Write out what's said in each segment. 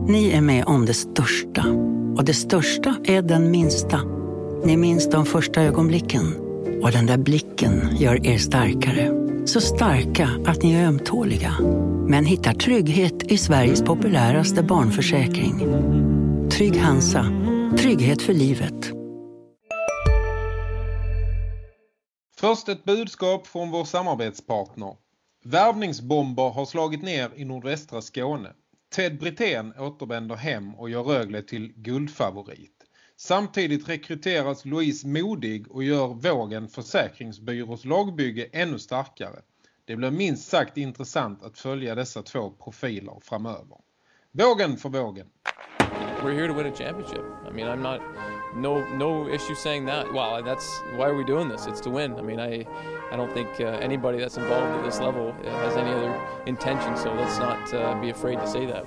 Ni är med om det största. Och det största är den minsta. Ni minns de första ögonblicken. Och den där blicken gör er starkare. Så starka att ni är ömtåliga. Men hittar trygghet i Sveriges populäraste barnförsäkring. Trygg Hansa. Trygghet för livet. Först ett budskap från vår samarbetspartner. Värvningsbomber har slagit ner i nordvästra Skåne. Ted Brithén återvänder hem och gör Rögle till guldfavorit. Samtidigt rekryteras Louise Modig och gör Vågen försäkringsbyrås lagbygge ännu starkare. Det blir minst sagt intressant att följa dessa två profiler framöver. Vågen för Vågen. We're here to win a championship. I mean, I'm not no issue saying that. Well, that's why are we doing this? It's to win. I mean, I don't think anybody that's involved at this level has any other intention. So let's not be afraid to say that.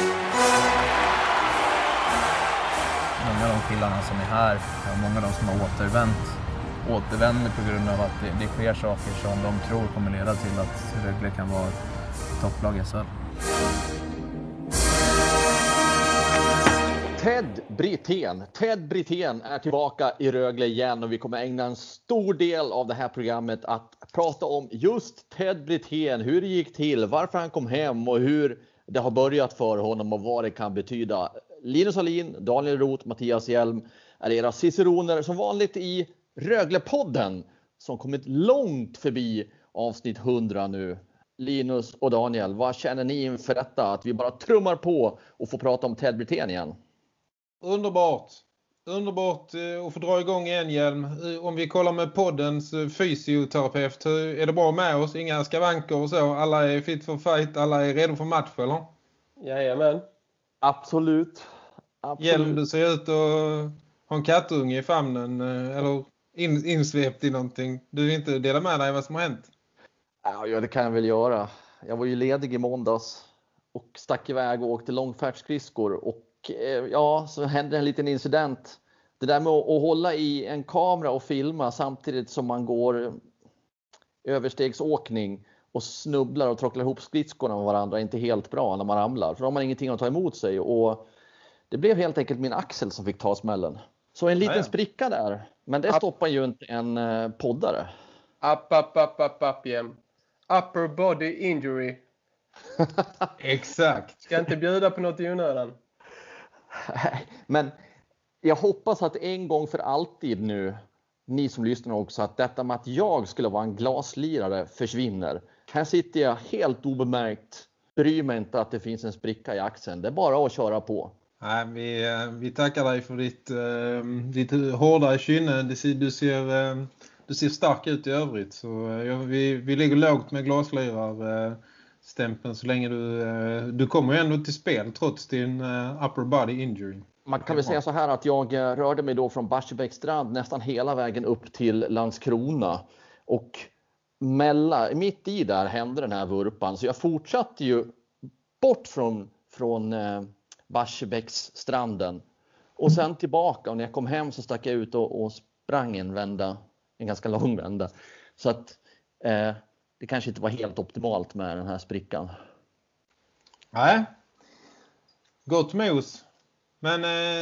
Många av de killarna som är här och många av de som har återvänder på grund av att det sker saker som de tror kommer leda till att Rögle kan vara topplag i SHL. Ted Brithén är tillbaka i Rögle igen och vi kommer ägna en stor del av det här programmet att prata om just Ted Brithén, hur det gick till, varför han kom hem och hur det har börjat för honom och vad det kan betyda. Linus Alin, Daniel Roth, Mattias Hjelm är era ciceroner som vanligt i Röglepodden som kommit långt förbi avsnitt 100 nu. Linus och Daniel, vad känner ni inför detta? Att vi bara trummar på och får prata om Ted Brithén igen. Underbart att få dra igång igen, Hjelm. Om vi kollar med poddens fysioterapeut, är det bra med oss? Inga skavanker och så? Alla är fit för fight, alla är redo för match, eller? Jajamän. Absolut. Hjelm, du ser ut att ha en kattunge i famnen eller insvept i någonting. Du vill inte dela med dig vad som har hänt? Ja, det kan jag väl göra. Jag var ju ledig i måndags och stack iväg och åkte långfärdsskridskor och ja, så hände en liten incident. Det där med att hålla i en kamera och filma samtidigt som man går överstegsåkning och snubblar och trocklar ihop skridskorna med varandra är inte helt bra när man ramlar. För då har man ingenting att ta emot sig och det blev helt enkelt min axel som fick ta smällen. Så en liten spricka där. Men det stoppar ju inte en poddare. Upp igen. Upper body injury. Exakt. Ska inte bjuda på något i onödan. Men jag hoppas att en gång för alltid nu, ni som lyssnar också, att detta med att jag skulle vara en glaslirare försvinner. Här sitter jag helt obemärkt, bryr mig inte att det finns en spricka i axeln. Det är bara att köra på. Nej, vi tackar dig för ditt hårda kynne. Du ser stark ut i övrigt. Så vi ligger lågt med glaslirar-stämpeln så länge du kommer ändå till spel trots din upper body injury. Man kan väl säga så här att jag rörde mig då från Barsebäcksstrand nästan hela vägen upp till Landskrona. Och mitt i där hände den här vurpan. Så jag fortsatte ju bort från Barsebäcksstranden. Och sen tillbaka, och när jag kom hem så stack jag ut och sprang en ganska lång vända. Så att det kanske inte var helt optimalt med den här sprickan. Nej, gott mos. Men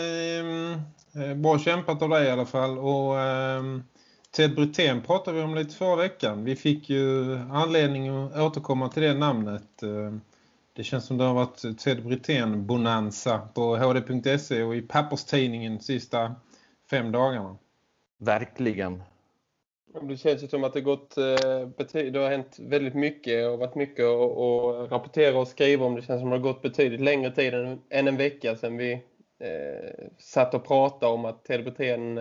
bra kämpat av dig i alla fall. Och Ted Brithén pratade vi om lite förra veckan. Vi fick ju anledning att återkomma till det namnet. Det känns som det har varit Ted Brithén bonanza på hd.se och i papperstidningen de sista 5 dagarna. Verkligen. Det känns som att det har hänt väldigt mycket och varit mycket att rapportera och skriva om. Det känns som att det har gått betydligt längre tid än en vecka sedan vi satt och pratade om att Ted Brithén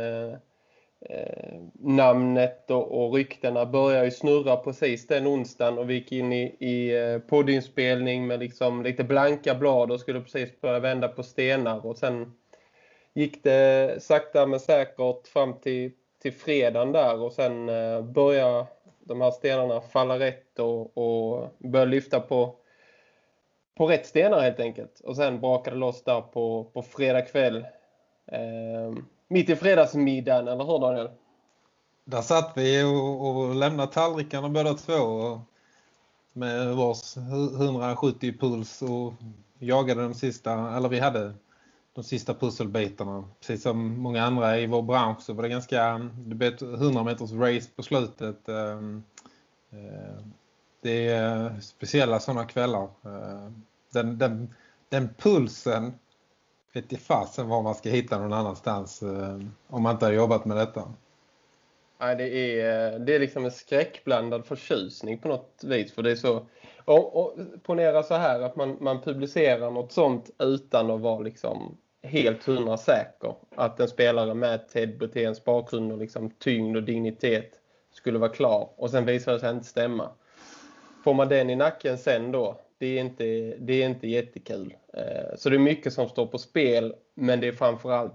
namnet och ryktena börjar ju snurra precis den onsdagen och vi gick in i poddinspelning med liksom lite blanka blad och skulle precis börja vända på stenar och sen gick det sakta men säkert fram till fredagen där och sen börjar de här stenarna falla rätt och börja lyfta på rätt stenar helt enkelt. Och sen brakade det loss där på fredag kväll. Mitt i fredagsmiddagen, eller hur Daniel? Där satt vi och lämnade tallrikarna båda två med vars 170 puls och jagade vi hade de sista pusselbitarna. Precis som många andra i vår bransch så var det blev ett 100 meters race på slutet. Det är speciella sådana kvällar. Den pulsen vet jag fasen var man ska hitta någon annanstans om man inte har jobbat med detta. Nej, det är liksom en skräckblandad förtjusning på något vis. För det är så... Och ponera så här att man publicerar något sånt utan att vara liksom helt 100 säker. Att en spelare med Ted Briténs bakgrund och liksom tyngd och dignitet skulle vara klar. Och sen visar det sig inte stämma. Får man den i nacken sen då? Det är inte jättekul. Så det är mycket som står på spel. Men det är framförallt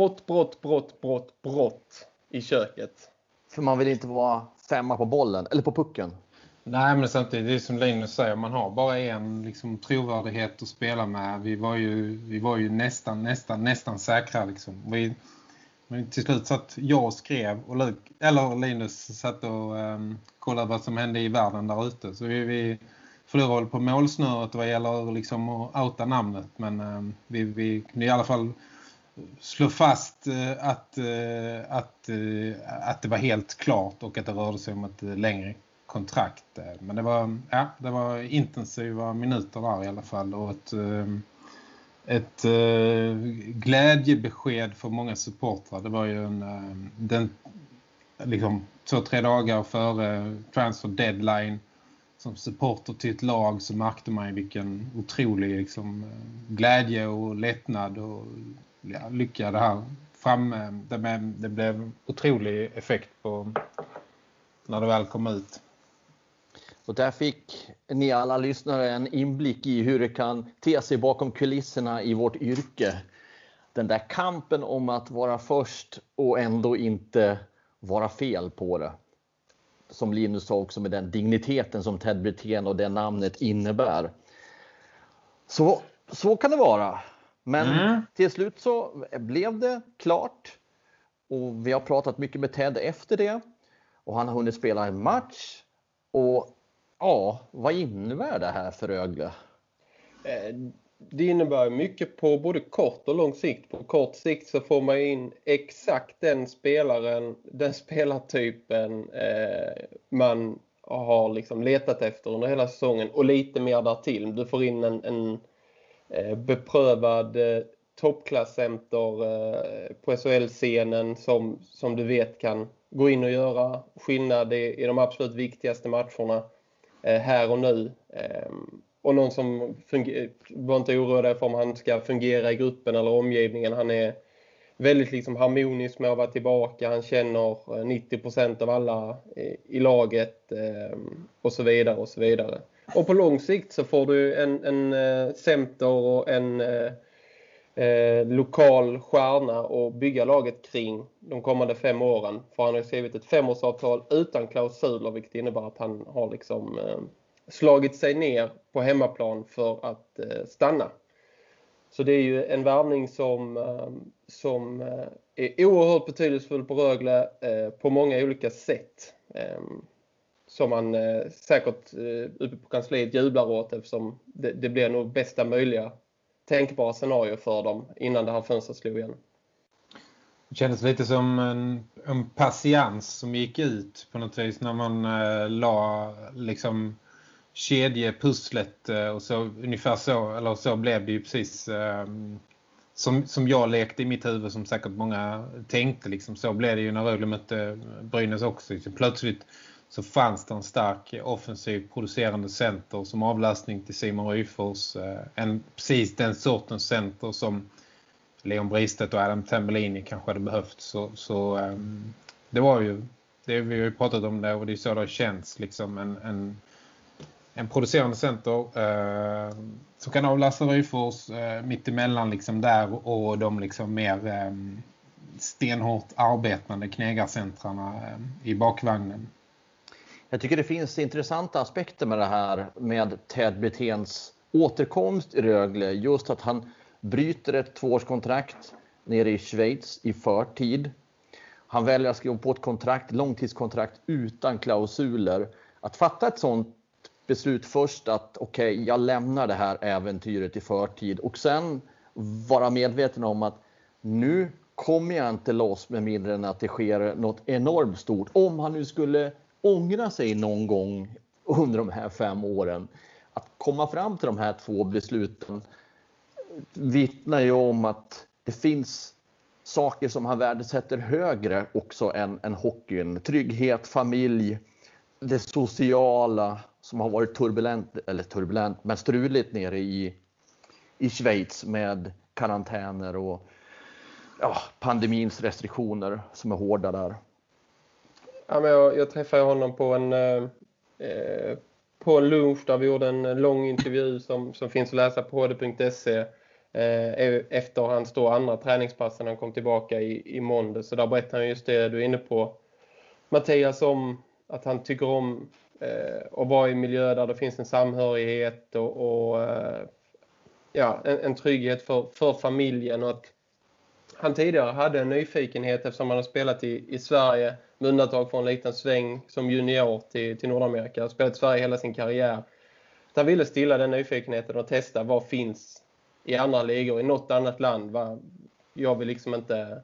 brott i köket. För man vill inte vara 5 på bollen eller på pucken. Nej, men samtidigt, det är som Linus säger, man har bara en liksom trovärdighet att spela med. Vi var ju nästan säkra liksom. Men till slut satt jag och skrev och Linus satt och kollade vad som hände i världen där ute. Så vi förlorade på målsnöret vad gäller liksom att outa namnet. Men vi kunde i alla fall slå fast att det var helt klart och att det rörde sig om ett längre kontrakt. Men det var intensiva minuter där i alla fall och ett glädjebesked för många supportrar. Det var ju liksom 2-3 dagar före transfer deadline som supporter till ett lag så märkte man vilken otrolig liksom, glädje och lättnad och lycka det här framme. Det blev otrolig effekt på när det väl kom ut. Och där fick ni alla lyssnare en inblick i hur det kan te sig bakom kulisserna i vårt yrke. Den där kampen om att vara först och ändå inte vara fel på det. Som Linus sa också med den digniteten som Ted Brithén och det namnet innebär. Så kan det vara. Men till slut så blev det klart. Och vi har pratat mycket med Ted efter det. Och han har hunnit spela en match. Och ja, vad innebär det här för Rögle? Det innebär mycket på både kort och lång sikt. På kort sikt så får man in exakt den spelartypen man har liksom letat efter under hela säsongen. Och lite mer där till. Du får in en beprövad toppklasscenter på SHL-scenen som du vet kan gå in och göra skillnad i de absolut viktigaste matcherna här och nu. Och någon som var inte orolig för om han ska fungera i gruppen eller omgivningen. Han är väldigt liksom harmonisk med att vara tillbaka. Han känner 90% av alla i laget och så vidare och så vidare. Och på lång sikt så får du en center och en lokal stjärna och bygga laget kring de kommande 5 åren. För han har skrivit ett 5-årsavtal utan klausuler, vilket innebär att han har liksom slagit sig ner på hemmaplan för att stanna. Så det är ju en värvning som är oerhört betydelsefull på Rögle på många olika sätt. Som man säkert uppe på kansliet jublar åt, eftersom det blir nog bästa möjliga tänkbara scenario för dem innan det här fönstret slog igen. Det kändes lite som en patiens som gick ut på något vis när man la liksom kedjepusslet och så ungefär så, eller så blev det ju precis som jag lekte i mitt huvud, som säkert många tänkte liksom. Så blev det ju när Rögle mötte Brynäs också. Så plötsligt så fanns det en stark offensiv producerande center som avlastning till Simon Ryfors. Precis den sortens center som Leon Bristedt och Adam Tambellini kanske hade behövt. Så det var ju, det vi har ju pratat om det och det är så det känns liksom en producerande center som kan avlasta Ryfors mittemellan liksom där och de liksom mer stenhårt arbetande knegarcentrarna i bakvagnen. Jag tycker det finns intressanta aspekter med det här med Ted Briténs återkomst i Rögle. Just att han bryter ett 2-årskontrakt nere i Schweiz i förtid. Han väljer att skriva på ett långtidskontrakt utan klausuler. Att fatta ett sånt beslut först att okej, jag lämnar det här äventyret i förtid och sen vara medveten om att nu kommer jag inte loss med mindre än att det sker något enormt stort. Om han nu skulle ångra sig någon gång under de här 5 åren, att komma fram till de här 2 besluten vittnar ju om att det finns saker som han värdesätter högre också än hockeyn. Trygghet, familj, det sociala som har varit turbulent men struligt nere i Schweiz med karantäner och pandemins restriktioner som är hårda där. Ja, men jag träffade honom på en lunch där vi gjorde en lång intervju som finns att läsa på hd.se efter hans då andra träningspass när han kom tillbaka i måndag. Så där berättar han just det du är inne på, Mattias, om att han tycker om att vara i miljö där det finns en samhörighet och en trygghet för familjen, och att han tidigare hade en nyfikenhet eftersom han har spelat i Sverige med undantag från en liten sväng som junior till Nordamerika. Han har spelat i Sverige hela sin karriär. Han ville stilla den nyfikenheten och testa vad finns i andra ligor i något annat land. Jag vill liksom inte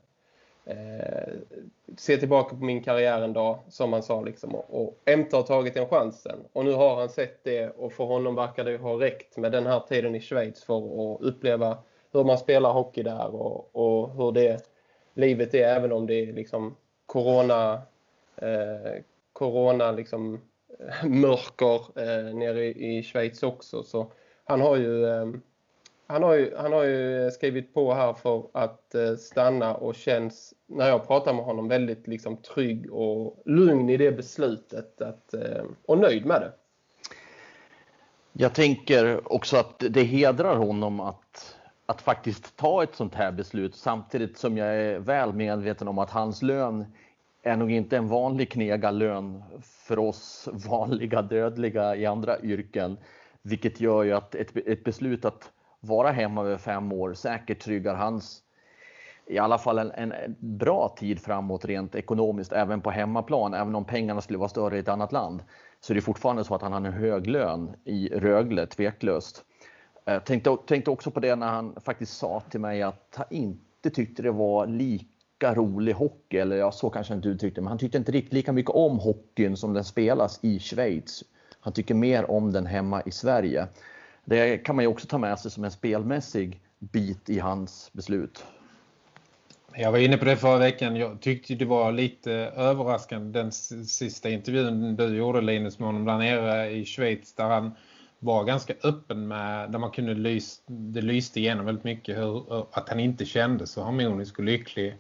se tillbaka på min karriär en dag, som han sa liksom, och MT har tagit den chansen. Och nu har han sett det, och för honom verkar det ha räckt med den här tiden i Schweiz för att uppleva hur man spelar hockey där och hur det livet är, även om det är liksom corona liksom mörker nere i Schweiz också. Så han har ju skrivit på här för att stanna, och känns, när jag pratar med honom, väldigt liksom trygg och lugn i det beslutet och nöjd med det. Jag tänker också att det hedrar honom att faktiskt ta ett sånt här beslut, samtidigt som jag är väl medveten om att hans lön är nog inte en vanlig knegarlön för oss vanliga dödliga i andra yrken, vilket gör ju att ett beslut att vara hemma över 5 år säkert tryggar hans, i alla fall en bra tid framåt rent ekonomiskt, även på hemmaplan. Även om pengarna skulle vara större i ett annat land, så är det fortfarande så att han har en hög lön i Rögle, tveklöst. Tänkte också på det när han faktiskt sa till mig att han inte tyckte det var lika rolig hockey, eller jag så kanske inte uttryckte, men han tyckte inte riktigt lika mycket om hockeyn som den spelas i Schweiz. Han tycker mer om den hemma i Sverige. Det kan man ju också ta med sig som en spelmässig bit i hans beslut. Jag var inne på det förra veckan. Jag tyckte det var lite överraskande, den sista intervjun du gjorde, Linus, med honom där nere i Schweiz, där han var ganska öppen med, där man kunde det lyste igenom väldigt mycket att han inte kände så harmonisk och lycklig.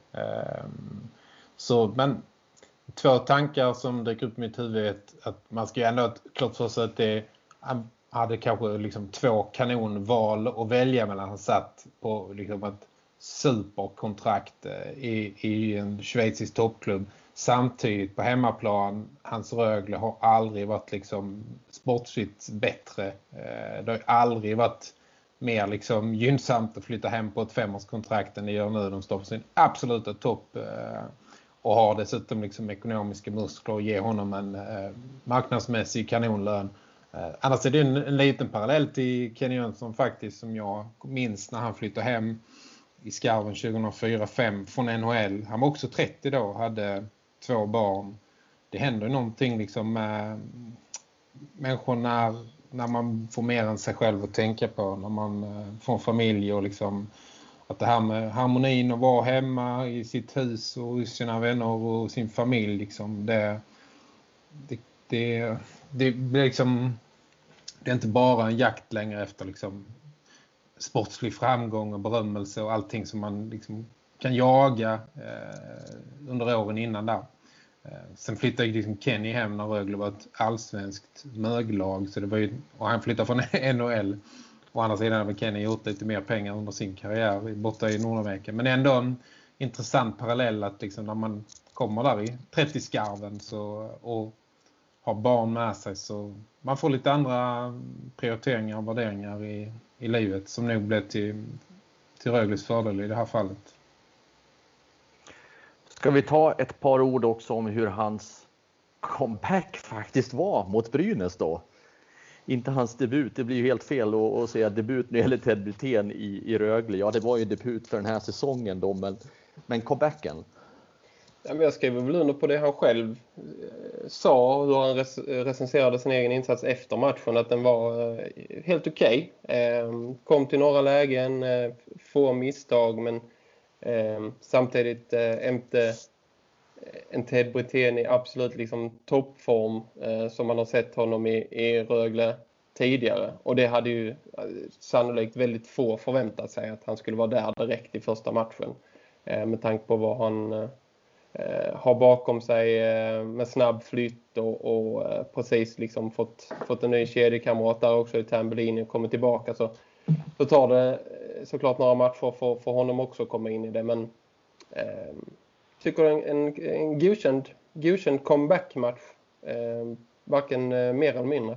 Men 2 tankar som dyker upp i mitt huvud är att man ska ju ändå ha klart för sig att han hade kanske liksom 2 kanonval att välja mellan. Han satt på liksom ett superkontrakt i en schweizisk toppklubb. Samtidigt på hemmaplan, hans Rögle har aldrig varit liksom sportsligt bättre. Det har aldrig varit mer liksom gynnsamt att flytta hem på ett 5-årskontrakt än det gör nu. De står på sin absoluta topp och har dessutom liksom ekonomiska muskler och ger honom en marknadsmässig kanonlön. Annars är det en liten parallell till Kenny Jönsson faktiskt, som jag minns när han flyttade hem i skarven 2004-05 från NHL. Han var också 30 då, hade 2 barn. Det händer någonting liksom med människor när man får mer än sig själv att tänka på, när man får en familj, och liksom att det här med harmonin och vara hemma i sitt hus och sina vänner och sin familj liksom, det blir liksom, det är inte bara en jakt längre efter liksom sportslig framgång och berömmelse och allting som man liksom kan jaga under åren innan där. Sen flyttade liksom Kenny hem när Rögle var ett allsvenskt möglag, så det var ju, och han flyttade från NHL. Å andra sidan hade Kenny gjort lite mer pengar under sin karriär borta i Nordamerika. Men ändå en intressant parallell att liksom när man kommer där i 30-skarven och har barn med sig, så man får lite andra prioriteringar och värderingar i livet som nog blev till Rögles fördel i det här fallet. Ska vi ta ett par ord också om hur hans comeback faktiskt var mot Brynäs då? inte hans debut. Det blir ju helt fel att säga debut när det gäller Ted Brithén i Rögle. Ja, det var ju debut för den här säsongen då, men comebacken. Ja, men jag skriver väl under på det han själv sa, hur han recenserade sin egen insats efter matchen, att den var helt okej. Kom till några lägen, få misstag, men samtidigt inte en Ted Brithén i absolut liksom toppform som man har sett honom i Rögle tidigare. Och det hade ju sannolikt väldigt få förväntat sig, att han skulle vara där direkt i första matchen. Med tanke på vad han har bakom sig med snabb flytt och precis liksom fått en ny kedjekamrat där också i Tambellini och kommer tillbaka, så tar det såklart några matcher för honom också att komma in i det, men tycker en godkänd comeback-match, varken mer eller mindre.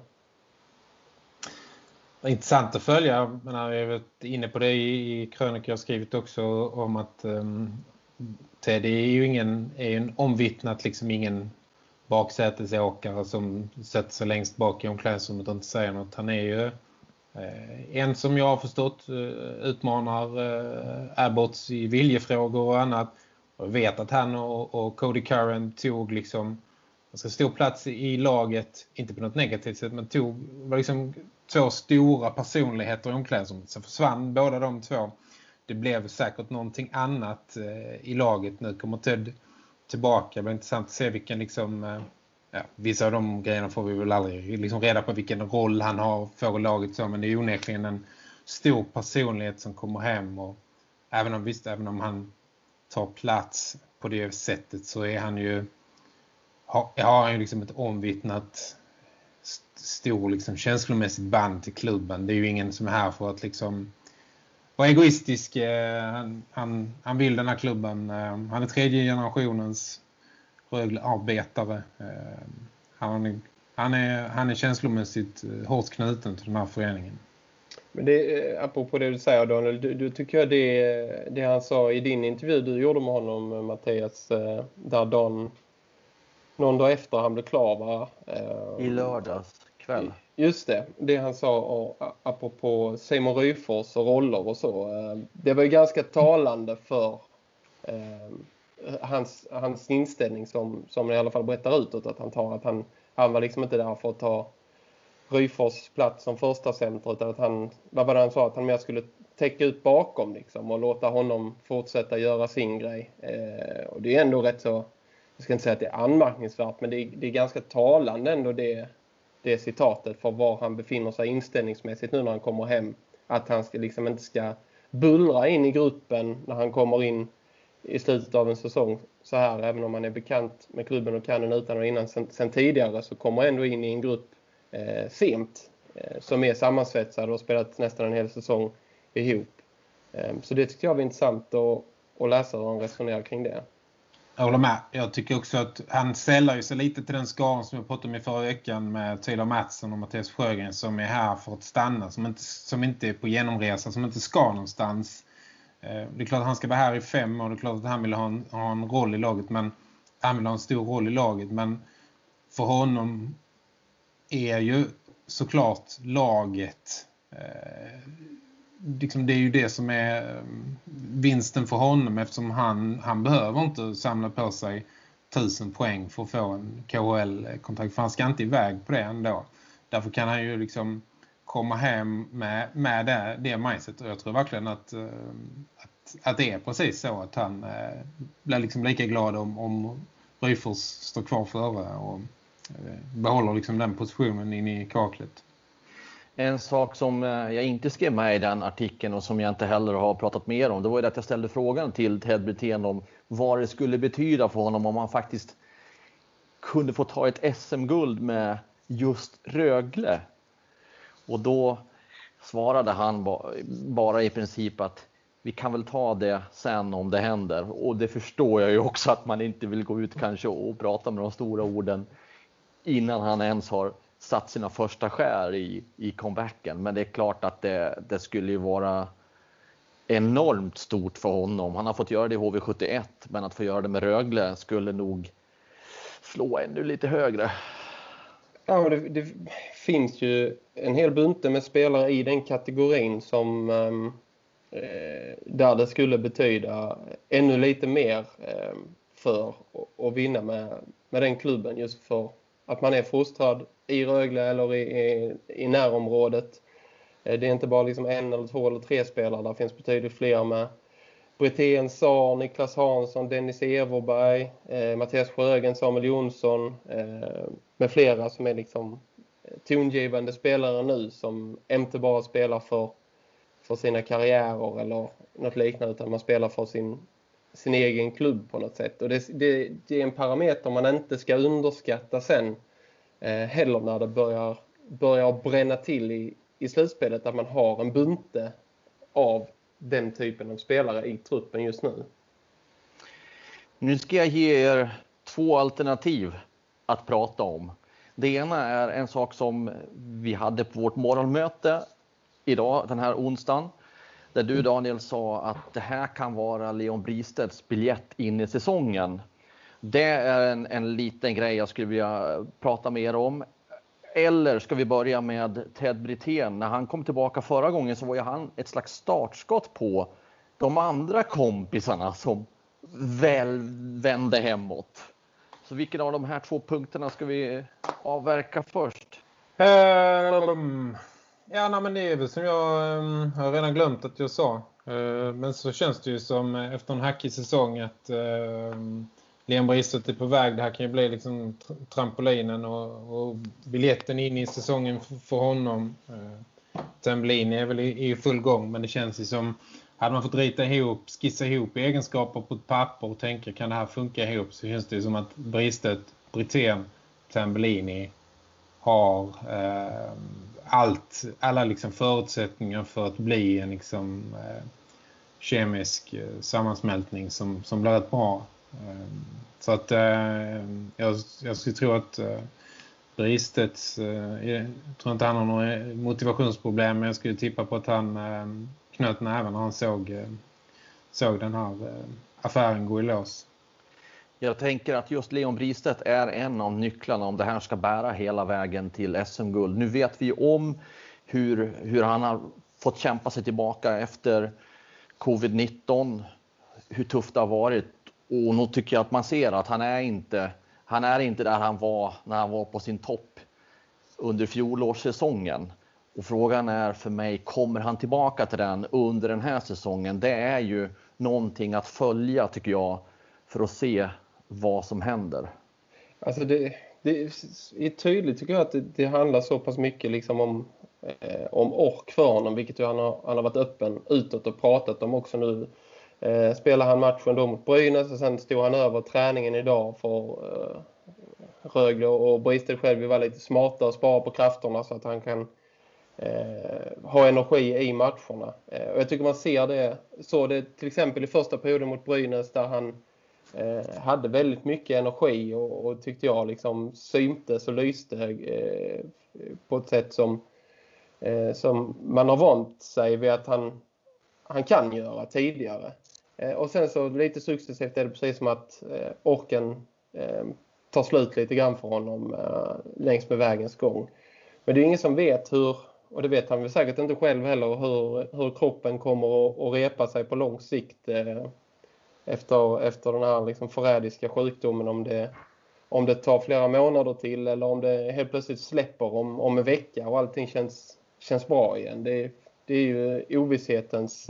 Det är intressant att följa, men jag har varit inne på det i krönikor jag har skrivit också om att Ted är ju en omvittnat liksom ingen baksätesåkare som sätter sig längst bak i omklädningsrummet och inte säger något. Han är ju en som jag har förstått utmanar Abbots i viljefrågor och annat. Jag vet att han och Cody Curran tog liksom stor plats i laget, inte på något negativt sätt, men var liksom två stora personligheter i omklädningsrummet. Så försvann båda de två. Det blev säkert någonting annat i laget. Nu kommer Ted tillbaka. Det blir intressant att se vilken liksom, vissa av de grejerna får vi väl aldrig liksom reda på vilken roll han har för laget. Så, men det är onekligen en stor personlighet som kommer hem. Och även om han tar plats på det sättet, så är han ju har han ju liksom ett omvittnat stor liksom känslomässigt band till klubben. Det är ju ingen som är här för att liksom vara egoistisk. Han vill den här klubben. Han är tredje generationens Rögle-arbetare. Han är känslomässigt hårt knuten till den här föreningen. Men det, apropå det du säger, Daniel, du tycker jag det han sa i din intervju du gjorde med honom, Mattias, där någon dag efter han blev klar, va? I lördags kväll. Just det han sa apropå Simon Ryfors och roller och så. Det var ju ganska talande för hans inställning som i alla fall berättar utåt, att han var liksom inte där för att ta Ryfors plats som första center, utan att han sa att han mer skulle täcka ut bakom liksom, och låta honom fortsätta göra sin grej. Och det är ändå rätt så, jag ska inte säga att det är anmärkningsvärt, men det är ganska talande ändå det citatet för var han befinner sig inställningsmässigt nu när han kommer hem. Att han liksom inte ska bullra in i gruppen när han kommer in i slutet av en säsong så här, även om han är bekant med klubben och kan den utan och innan sen tidigare, så kommer han ändå in i en grupp sent som är sammansvetsad och spelat nästan en hel säsong ihop. Så det tyckte jag var intressant att läsa hur han resonerar kring det. Jag håller med. Jag tycker också att han sällar ju sig lite till den skaran som jag pratade om i förra veckan med Taylor Mattsson och Mattias Sjögren, som är här för att stanna, som inte är på genomresa, som inte ska någonstans. Det är klart att han ska vara här i 5 år, det är klart att han vill ha en roll i laget, men han vill ha en stor roll i laget, men för honom är ju såklart laget liksom det är ju det som är vinsten för honom, eftersom han behöver inte samla på sig 1000 poäng för att få en KHL-kontrakt, för han ska inte iväg på det ändå. Därför kan han ju liksom komma hem med det mindset, och jag tror verkligen att det är precis så, att han blir liksom lika glad om Ryfors står kvar före och behåller liksom den positionen in i kaklet. En sak som jag inte skrev med i den artikeln och som jag inte heller har pratat mer om, det var ju att jag ställde frågan till Ted Brithén om vad det skulle betyda för honom om han faktiskt kunde få ta ett SM-guld med just Rögle. Och då svarade han bara i princip att vi kan väl ta det sen om det händer. Och det förstår jag ju också, att man inte vill gå ut kanske och prata med de stora orden innan han ens har satt sina första skär i comebacken. Men det är klart att det skulle ju vara enormt stort för honom. Han har fått göra det i HV71, men att få göra det med Rögle skulle nog slå ännu lite högre. Ja, det finns ju en hel bunte med spelare i den kategorin som där det skulle betyda ännu lite mer för att vinna med den klubben, just för att man är fostrad i Rögle eller i närområdet. Det är inte bara liksom 1 eller 2 eller 3 spelare, där finns betydligt fler med Brithén, Saar, Niklas Hansson, Dennis Everberg, Mattias Sjögren, Samuel Jonsson med flera som är liksom tongivande spelare nu, som inte bara spelar för sina karriärer eller något liknande, utan man spelar för sin egen klubb på något sätt. Och det är en parameter man inte ska underskatta sen heller när det börjar bränna till i slutspelet, att man har en bunte av den typen av spelare i truppen just nu. Nu ska jag ge er 2 alternativ att prata om. Det ena är en sak som vi hade på vårt morgonmöte idag, den här onsdagen. Där du, Daniel, sa att det här kan vara Leon Bristedts biljett in i säsongen. Det är en liten grej jag skulle vilja prata mer om. Eller ska vi börja med Ted Brithén? När han kom tillbaka förra gången så var ju han ett slags startskott på de andra kompisarna som väl vände hemåt. Så vilken av de här 2 punkterna ska vi avverka först? Ja, men det är väl som jag har redan glömt att jag sa. Men så känns det ju som efter en hackig säsong att Leon Bristedt är på väg. Det här kan ju bli liksom trampolinen och biljetten in i säsongen för honom. Temblin är väl i full gång, men det känns ju som hade man fått skissa ihop egenskaper på ett papper och tänka kan det här funka ihop, så känns det ju som att Bristedt, Brithén, Tambellini har alla liksom förutsättningar för att bli en liksom kemisk sammansmältning som blir rätt bra. Så att jag skulle tro att Bristedt, jag tror inte han har några motivationsproblem, men jag skulle tippa på att han knöt näven när han såg den här affären gå i lås. Jag tänker att just Leon Bristedt är en av nycklarna om det här ska bära hela vägen till SM-guld. Nu vet vi om hur han har fått kämpa sig tillbaka efter covid-19, hur tufft det har varit. Och nu tycker jag att man ser att han är inte där han var när han var på sin topp under fjolårssäsongen. Och frågan är för mig, kommer han tillbaka till den under den här säsongen? Det är ju någonting att följa, tycker jag, för att se vad som händer. Alltså det är tydligt, tycker jag, att det handlar så pass mycket liksom om ork för honom, vilket ju han har varit öppen utåt och pratat om också nu. Spelar han matchen då mot Brynäs och sen stod han över träningen idag för Rögle, och Bristedt själv vill vara lite smartare och spara på krafterna så att han kan ha energi i matcherna. Och jag tycker man ser det till exempel i första perioden mot Brynäs, där han hade väldigt mycket energi och tyckte jag liksom syntes och lyste på ett sätt som man har vant sig vid att han kan göra tidigare. Och sen så lite successivt är det precis som att orken tar slut lite grann för honom längs med vägens gång. Men det är ingen som vet hur, och det vet han väl säkert inte själv heller, hur kroppen kommer att repa sig på lång sikt efter den här liksom förrädiska sjukdomen, om det tar flera månader till eller om det helt plötsligt släpper om en vecka och allting känns bra igen. Det är ju ovisshetens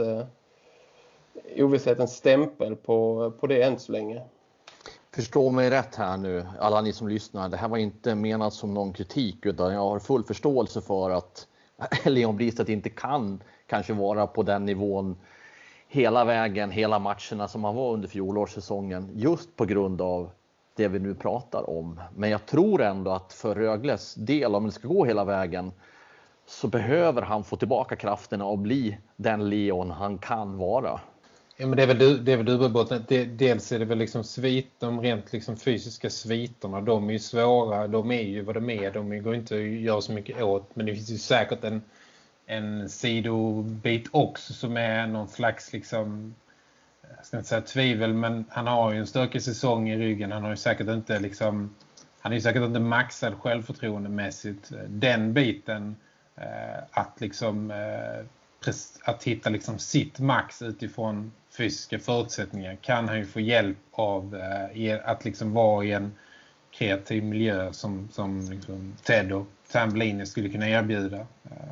stämpel på det än så länge. Förstå mig rätt här nu, alla ni som lyssnar. Det här var inte menat som någon kritik, utan jag har full förståelse för att Leon Bristedt inte kan kanske vara på den nivån hela vägen, hela matcherna som han var under fjolårssäsongen, just på grund av det vi nu pratar om. Men jag tror ändå att för Rögles del, om det ska gå hela vägen, så behöver han få tillbaka krafterna och bli den Leon han kan vara. Ja, men det är väl dubbelbotten. Dels är det väl liksom de rent liksom fysiska sviterna, de är ju svåra, de är ju vad de är, de går inte att göra så mycket åt, men det finns ju säkert en sidobit också som är någon slags liksom, jag ska inte säga tvivel, men han har ju en stökig säsong i ryggen, han har ju säkert inte liksom Han är säkert inte maxad självförtroendemässigt. Den biten att liksom att hitta liksom sitt max utifrån fysiska förutsättningar kan han ju få hjälp av att liksom vara i en kreativ miljö som liksom Ted och Tambellini skulle kunna erbjuda.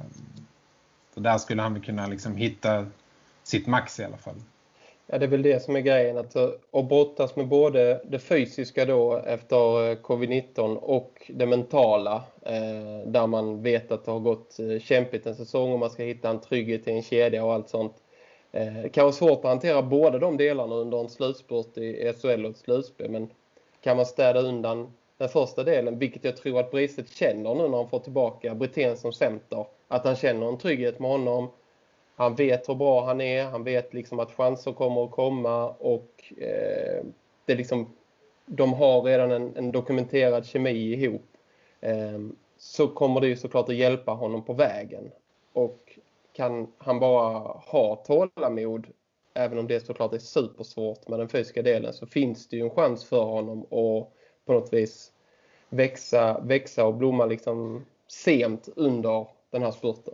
Så där skulle han kunna liksom hitta sitt max i alla fall. Ja, det är väl det som är grejen. Att brottas med både det fysiska då efter covid-19 och det mentala. Där man vet att det har gått kämpigt en säsong och man ska hitta en trygghet i en kedja och allt sånt. Det kan vara svårt att hantera båda de delarna under en slutspurt i SHL och ett slutspel. Men kan man städa undan den första delen, vilket jag tror att Bristet känner nu när han får tillbaka Brithén som center. Att han känner en trygghet med honom. Han vet hur bra han är. Han vet liksom att chanser kommer att komma. Och det liksom, de har redan en dokumenterad kemi ihop. Så kommer det ju såklart att hjälpa honom på vägen. Och kan han bara ha tålamod, även om det såklart är supersvårt med den fysiska delen, så finns det ju en chans för honom att på något vis växa och blomma liksom sent under den här spurten.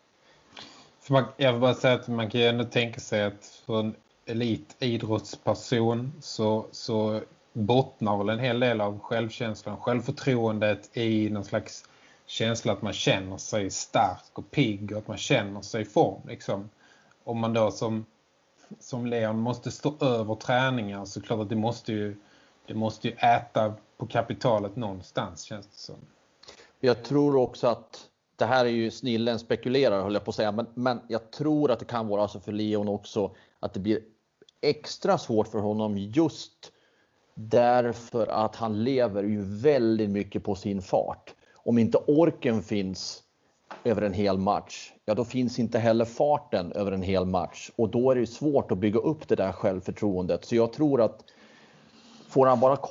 För jag vill bara säga att man kan ju ändå tänka sig att för en elitidrottsperson så bottnar väl en hel del av självkänslan, självförtroendet i någon slags känsla att man känner sig stark och pigg och att man känner sig i form. Liksom. Om man då som Leon måste stå över träningar, så klart att det måste ju äta på kapitalet någonstans, känns det som. Jag tror också att det här är ju snillen spekulerar, höll jag på att säga, men jag tror att det kan vara så för Leon också att det blir extra svårt för honom just därför att han lever ju väldigt mycket på sin fart. Om inte orken finns över en hel match, ja då finns inte heller farten över en hel match. Och då är det svårt att bygga upp det där självförtroendet. Så jag tror att får han bara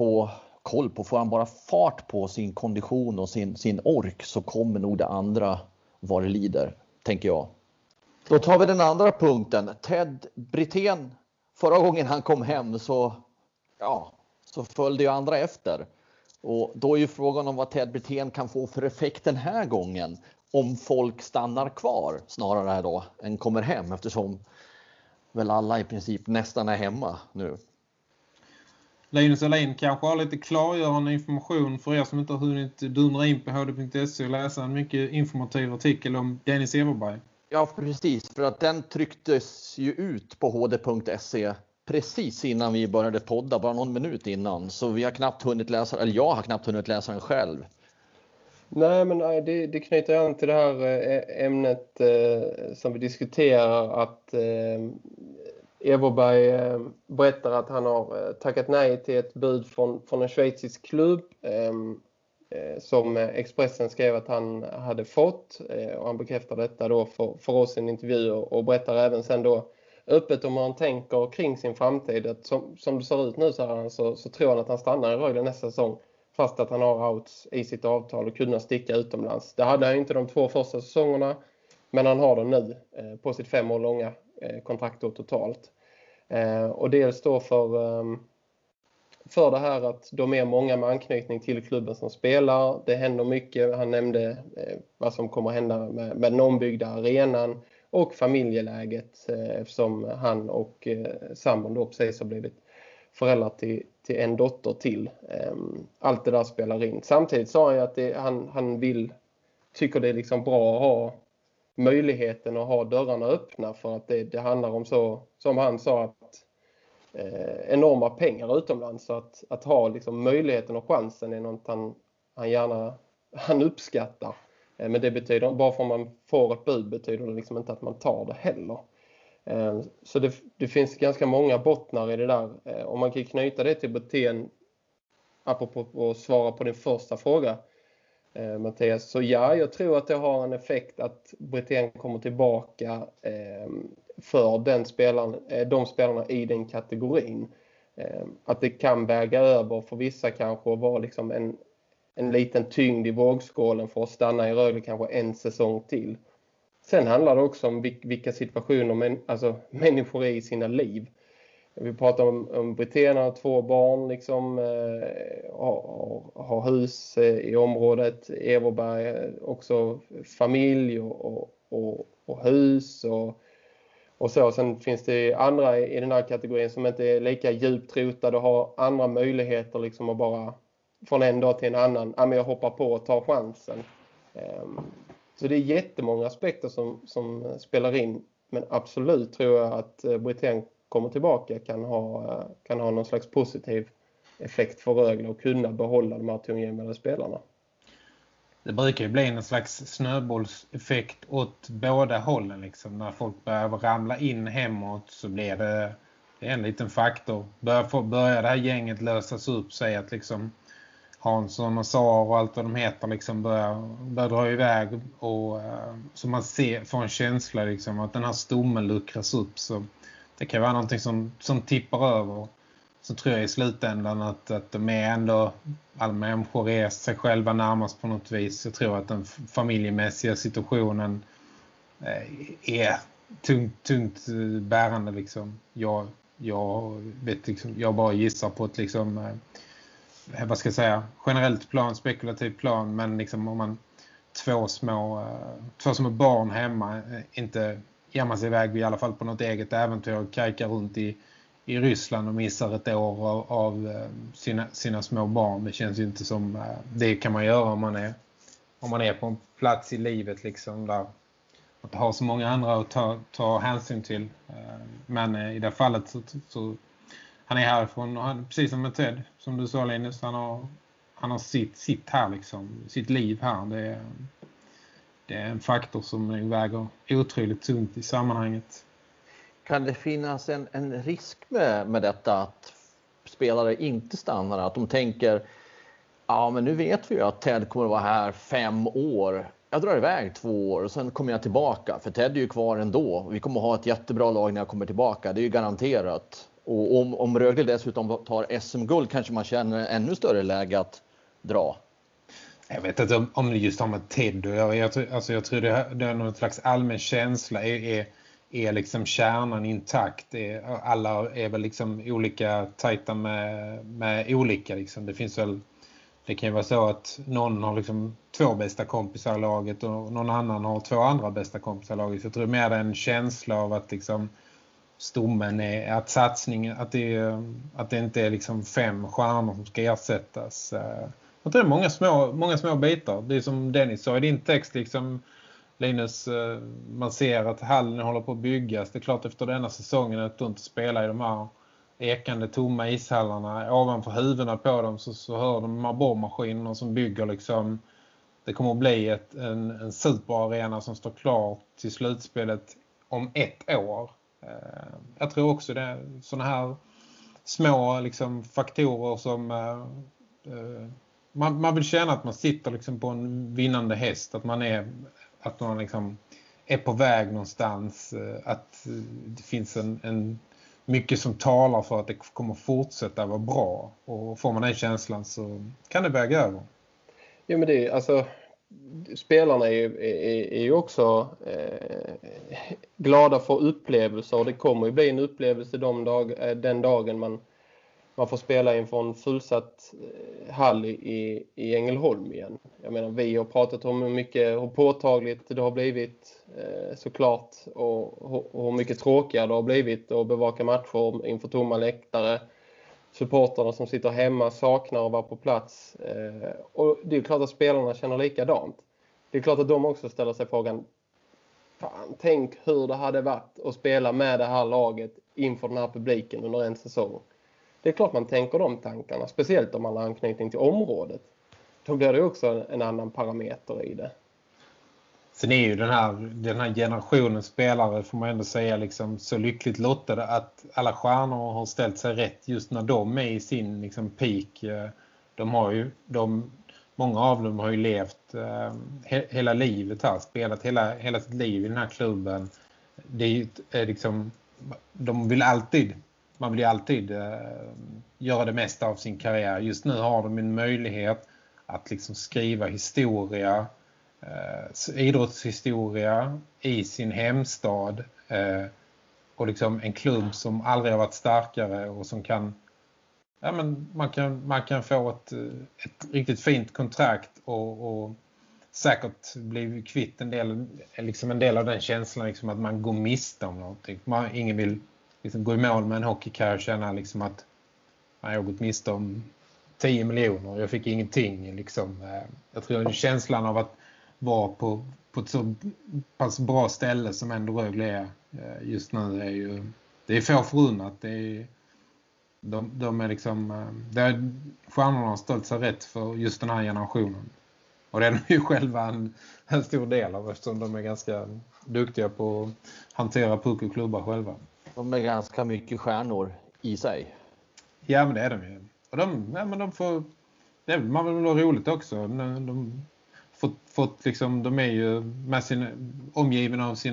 får han bara fart på sin kondition och sin ork, så kommer nog det andra vad det lider, tänker jag. Då tar vi den andra punkten. Ted Brithén, förra gången han kom hem så följde ju andra efter. Och då är ju frågan om vad Ted Brithén kan få för effekt den här gången. Om folk stannar kvar snarare då än kommer hem, eftersom väl alla i princip nästan är hemma nu. Linus Alin kanske har lite klargörande information för er som inte har hunnit dundra in på hd.se och läsa en mycket informativ artikel om Dennis Everberg. Ja, precis. För att den trycktes ju ut på hd.se precis innan vi började podda, bara någon minut innan. Så vi har knappt hunnit läsa, eller jag har knappt hunnit läsa den själv. Nej, men det knyter an till det här ämnet som vi diskuterar, att Everberg berättar att han har tackat nej till ett bud från en schweizisk klubb som Expressen skrev att han hade fått. Och han bekräftar detta då för oss i en intervju och berättar även sen då öppet om hur han tänker kring sin framtid. Att som det ser ut nu så tror han att han stannar i Rögle nästa säsong, fast att han har outs i sitt avtal och kunna sticka utomlands. Det hade han inte de 2 första säsongerna, men han har det nu på sitt 5 år långa kontrakt då totalt. Och dels då för det här att de är många med anknytning till klubben som spelar. Det händer mycket. Han nämnde vad som kommer att hända med den ombyggda arenan och familjeläget, eftersom han och sambon då precis har blivit föräldrar till en dotter till. Allt det där spelar in. Samtidigt sa han ju att han tycker det är liksom bra att ha möjligheten att ha dörrarna öppna, för att det handlar om, så som han sa, att enorma pengar utomlands. Så att ha liksom möjligheten och chansen är något han uppskattar. Men det betyder, bara för att man får ett bud betyder det liksom inte att man tar det heller. Så det finns ganska många bottnar i det där. Om man kan knyta det till Brithén, apropå att svara på din första fråga, Mattias, så ja, jag tror att det har en effekt att Brithén kommer tillbaka för de spelarna i den kategorin. Att det kan väga över för vissa kanske och vara liksom en liten tyngd i vågskålen för att stanna i Rögle kanske en säsong till. Sen handlar det också om vilka situationer människor är i sina liv. Vi pratar om Brithén har 2 barn, liksom, har hus i området. Everberg också familj och hus och så. Sen finns det andra i den här kategorin som inte är lika djupt rotade och har andra möjligheter liksom att bara från en dag till en annan, men jag hoppar på och tar chansen. Så det är jättemånga aspekter som spelar in, men absolut tror jag att Brithén kommer tillbaka kan ha någon slags positiv effekt för Rögle och kunna behålla de här tongivande spelarna. Det brukar ju bli en slags snöbollseffekt åt båda hållen liksom. När folk börjar ramla in hemåt så blir det är en liten faktor. Börjar det här gänget lösas upp, sig att liksom Hansson och Sar och allt vad de heter liksom börjar dra iväg och så man får en känsla liksom att den här stommen luckras upp, så det kan vara någonting som tippar över. Så tror jag i slutändan att de är ändå, alla människor är sig själva närmast på något vis. Jag tror att den familjemässiga situationen är tungt bärande liksom. Jag vet liksom, jag bara gissar på ett liksom, vad ska jag säga, generellt plan, spekulativt plan, men liksom om man två små barn hemma inte ger man sig iväg i alla fall på något eget äventyr och kajkar runt i Ryssland och missar ett år av sina små barn. Det känns ju inte som det kan man göra om man är på en plats i livet liksom, där man har så många andra att ta hänsyn till. Men i det fallet så han är härifrån och han, precis som med Ted, som du sa Linus, han har sitt här liksom, sitt liv här. Det är en faktor som väger otroligt tungt i sammanhanget. Kan det finnas en risk med detta att spelare inte stannar? Att de tänker, ja men nu vet vi ju att Ted kommer att vara här 5 år. Jag drar iväg 2 år och sen kommer jag tillbaka. För Ted är ju kvar ändå. Vi kommer att ha ett jättebra lag när jag kommer tillbaka. Det är ju garanterat. Och om Rögle dessutom tar SM-guld kanske man känner ännu större läge att dra. Jag vet inte om det just har med Ted. Jag tror det är någon slags allmän känsla. Är liksom kärnan intakt. Alla är väl liksom olika tajta med olika. Liksom. Det kan ju vara så att någon har liksom 2 bästa kompisar i laget och någon annan har 2 andra bästa kompisar i laget. Så jag tror mer det är en känsla av att liksom stommen är att satsningen, att det inte är liksom 5 stjärnor som ska ersättas. Jag tror det är många små bitar. Det är som Dennis sa i din text liksom, Linus, man ser att hallen håller på att byggas. Det är klart efter denna säsongen att du inte spelar i de här ekande tomma ishallarna. Ovanför huvudena på dem så hör de här borrmaskinerna som bygger liksom. Det kommer att bli en superarena som står klar till slutspelet om 1 år. Jag tror också det är såna här små liksom faktorer som man vill känna att man sitter liksom på en vinnande häst, att man liksom är på väg någonstans, att det finns en mycket som talar för att det kommer fortsätta vara bra, och får man den känslan så kan det väga över. Jo, men det är alltså, spelarna är ju också glada för upplevelser, och det kommer ju bli en upplevelse den dagen man får spela inför en fullsatt hall i Ängelholm igen. Jag menar, vi har pratat om hur påtagligt det har blivit såklart, och hur mycket tråkigare det har blivit att bevaka matcher inför tomma läktare. Supporterna som sitter hemma saknar att vara på plats. Och det är klart att spelarna känner likadant. Det är klart att de också ställer sig frågan, fan, tänk hur det hade varit att spela med det här laget inför den här publiken under en säsong. Det är klart man tänker de tankarna, speciellt om man har anknytning till området. Då blir det också en annan parameter i det. Sen är ju den här generationen spelare, får man ändå säga, liksom så lyckligt lottade att alla stjärnor har ställt sig rätt just när de är i sin liksom peak. Många av dem har ju levt hela livet här, spelat hela sitt liv i den här klubben. Det är liksom, man vill alltid göra det mesta av sin karriär. Just nu har de en möjlighet att liksom skriva historia, idrottshistoria i sin hemstad och liksom en klubb som aldrig har varit starkare och som kan, ja, men man kan få ett riktigt fint kontrakt och säkert bli kvitt en del av den känslan liksom att man går miste om någonting. Ingen vill liksom gå i mål med en hockeykarriär och känna liksom att jag har gått miste om 10 miljoner. Jag fick ingenting. Liksom. Jag tror att känslan av att vara på ett så pass bra ställe som ändå Rögle är just nu är ju, det är få förunnat. De är liksom, stjärnorna har ställt sig rätt för just den här generationen. Och det är ju själva en stor del av, eftersom de är ganska duktiga på att hantera puck och klubbar själva. De är ganska mycket stjärnor i sig. Ja, men det är de ju. Och de får, man vill ha roligt också. De fått liksom, de är ju med omgivna av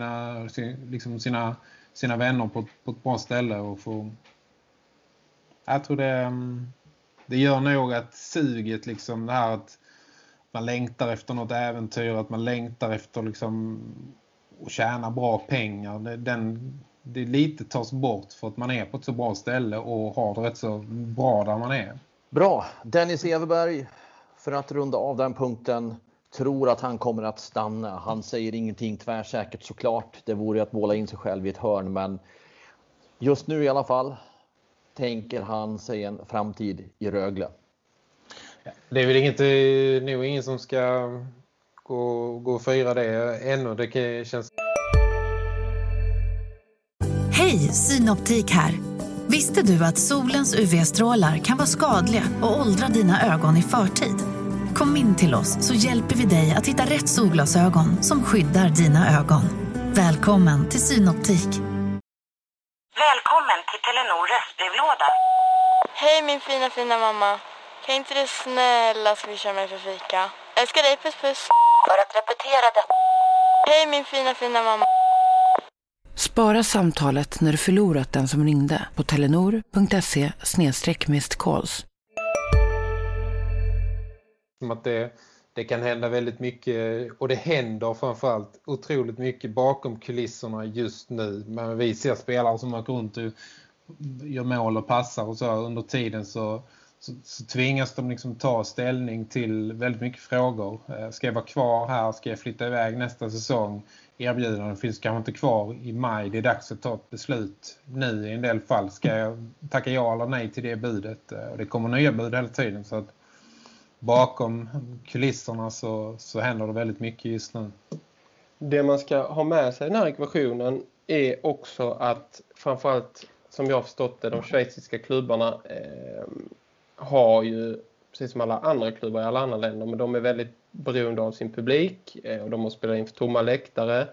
sina vänner på ett bra ställe och får, jag tror det gör nog att suget liksom, det här att man längtar efter något äventyr, att man längtar efter liksom att tjäna bra pengar. Det lite tas bort för att man är på ett så bra ställe och har det rätt så bra där man är. Bra. Dennis Everberg, för att runda av den punkten, tror att han kommer att stanna. Han säger ingenting tvärsäkert såklart. Det vore att måla in sig själv i ett hörn, men just nu i alla fall tänker han sig en framtid i Rögle. Det är väl nog ingen som ska gå och fira det ännu. Det känns... Hej, Synoptik här. Visste du att solens UV-strålar kan vara skadliga och åldra dina ögon i förtid? Kom in till oss så hjälper vi dig att hitta rätt solglasögon som skyddar dina ögon. Välkommen till Synoptik. Välkommen till Telenor röstbrevlåda. Hej min fina mamma. Kan inte du snälla swisha mig för fika? Älskar dig, puss puss. För att repetera detta. Hej min fina mamma. Spara samtalet när du förlorat den som ringde på telenor.se/missed-calls. Som att det kan hända väldigt mycket, och det händer framförallt otroligt mycket bakom kulisserna just nu. Men vi ser spelare som åker runt och gör mål och passar och så under tiden så tvingas de liksom ta ställning till väldigt mycket frågor. Ska jag vara kvar här? Ska jag flytta iväg nästa säsong? Erbjudanden finns kanske inte kvar i maj. Det är dags att ta ett beslut nu i en del fall. Ska jag tacka ja eller nej till det budet? Och det kommer nya bud hela tiden, så att bakom kulisserna så händer det väldigt mycket just nu. Det man ska ha med sig i den här ekvationen är också att framförallt, som jag har förstått det, de schweiziska klubbarna har ju, precis som alla andra klubbar i alla andra länder, men de är väldigt beroende av sin publik och de måste spela inför tomma läktare.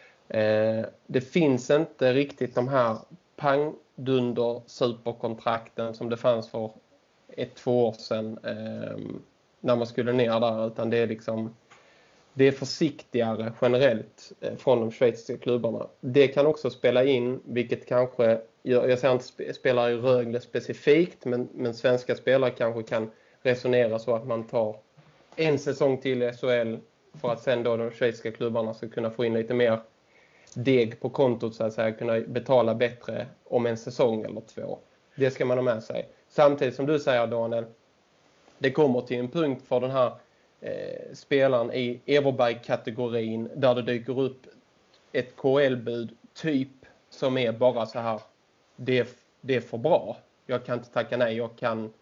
Det finns inte riktigt de här pangdunder superkontrakten som det fanns för 1-2 år sedan när man skulle ner där, utan det är försiktigare generellt från de schweiziska klubbarna. Det kan också spela in, vilket kanske, jag säger inte spelar i Rögle specifikt, men svenska spelare kanske kan resonera så att man tar en säsong till i SHL för att sen då de schweiziska klubbarna ska kunna få in lite mer deg på kontot, så att säga, kunna betala bättre om en säsong eller 2. Det ska man ha med sig. Samtidigt som du säger, Daniel, det kommer till en punkt för den här spelaren i Everberg-kategorin där det dyker upp ett KL-bud typ som är bara så här, det är för bra. Jag kan inte tacka nej, jag kan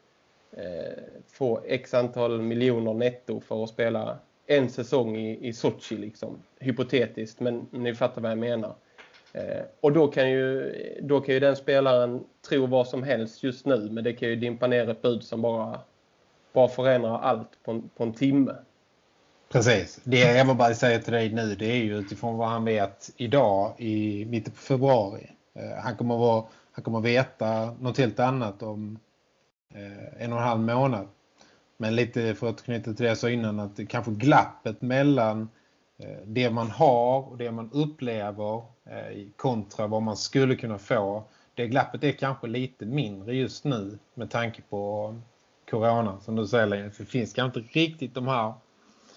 få x antal miljoner netto för att spela en säsong i Sochi liksom, hypotetiskt, men ni fattar vad jag menar. Och då kan ju den spelaren tro vad som helst just nu, men det kan ju dimpa ner ett bud som bara förändrar allt på en timme. Precis. Det jag bara säger till dig nu, det är ju utifrån vad han vet idag i mitten på februari. Han kommer veta något helt annat om 1,5 månad. Men lite för att knyta till det jag sa innan, att kanske glappet mellan det man har och det man upplever kontra vad man skulle kunna få, det glappet är kanske lite mindre just nu med tanke på corona, som du säger. För det finns kanske inte riktigt de här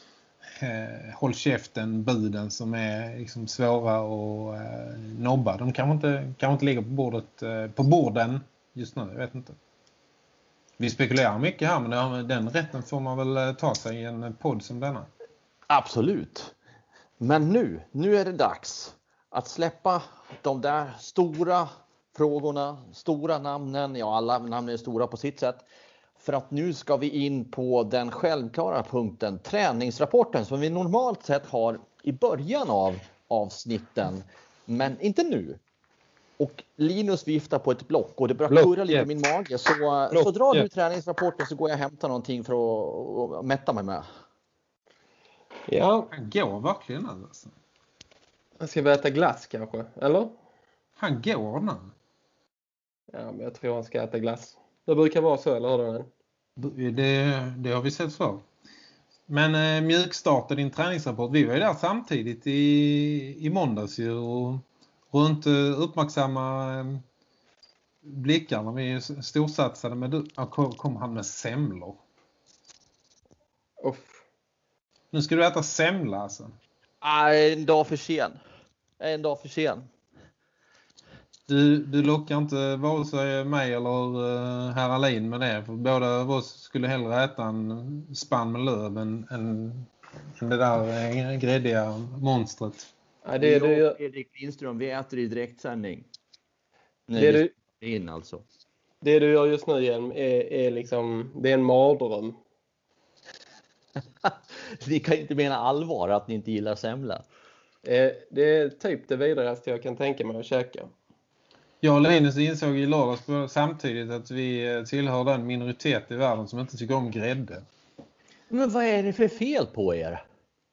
håll käften buden som är liksom svåra att nobba. De kan inte ligga på borden just nu, jag vet inte. Vi spekulerar mycket här, men den rätten får man väl ta sig i en podd som denna. Absolut. Men nu är det dags att släppa de där stora frågorna, stora namnen. Ja, alla namn är stora på sitt sätt. För att nu ska vi in på den självklara punkten, träningsrapporten, som vi normalt sett har i början av avsnitten, men inte nu. Och Linus viftar på ett block och det börjar kurra lite i min mage. Så drar du träningsrapporten så går jag och hämtar någonting för att mätta mig med. Ja. Han går verkligen alltså. Jag ska vi äta glass kanske, eller? Han går nu. Ja, men jag tror han ska äta glass. Det brukar vara så, eller hur det har vi sett för. Men mjukstarta din träningsrapport. Vi var ju där samtidigt i måndags ju, och runt uppmärksamma blickar när vi storsatsade med kom han med semlor. Uff. Nu ska du äta semla alltså. En dag för sen. Du lockar inte vare sig mig eller herr Alin med det. För båda av oss skulle hellre äta en spann med löv än det där gräddiga monstret. Ja, det är Fredrik Lindström, vi äter i direktsändning. Det du gör just nu igen är liksom, det är en mardröm. Ni kan inte mena allvar att ni inte gillar semla. Det är typ det vidrigaste jag kan tänka mig att käka. Jag och Linus insåg i lördags samtidigt att vi tillhör den minoritet i världen som inte tycker om grädde. Men vad är det för fel på er?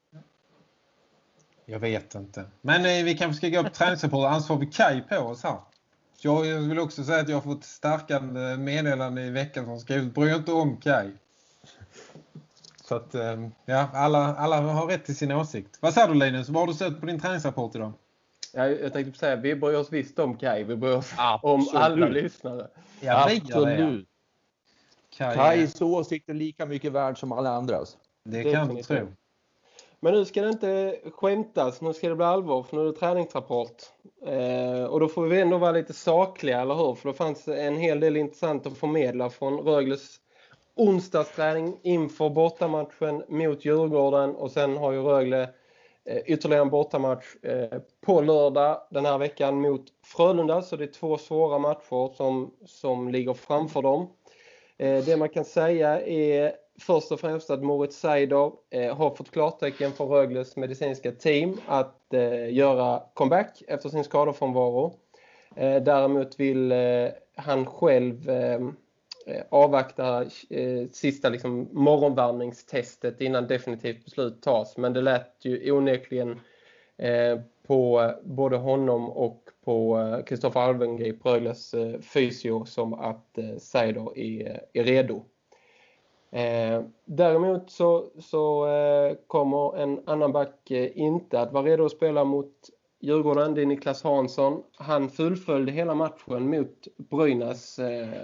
Jag vet inte. Men vi kanske ska gå på träningsrapport och ansvar vid Kaj på oss här. Jag vill också säga att jag har fått stärkande meddelande i veckan som skrivit bry inte om Kaj. Så att ja, alla har rätt till sin åsikt. Vad säger du Linus? Vad har du sett på din träningsrapport idag? Jag tänkte säga, vi bryr oss visst om Kaj. Vi bryr oss om alla lyssnare. Ja, absolut. Kajs åsikt är lika mycket värd som alla andras. Det kan du tro. Men nu ska det inte skämtas. Nu ska det bli allvar, för nu är det träningsrapport. Och då får vi ändå vara lite sakliga, eller hur? För då fanns en hel del intressant att förmedla från Rögles onsdagsträning inför bortamatchen mot Djurgården. Och sen har ju Rögle ytterligare en bortamatch på lördag den här veckan mot Frölunda. Så det är 2 svåra matcher som ligger framför dem. Det man kan säga är först och främst att Moritz Seider har fått klartecken från Rögles medicinska team att göra comeback efter sin skadefrånvaro. Däremot vill han själv avvakta sista liksom morgonvarningstestet innan definitivt beslut tas. Men det lät ju onekligen på både honom och på Kristoffer Alvengrip, Rögles fysio, som att Seider är redo. Däremot så kommer en annan back inte att vara redo att spela mot Djurgården. Det är Niklas Hansson. Han fullföljde hela matchen mot Brynäs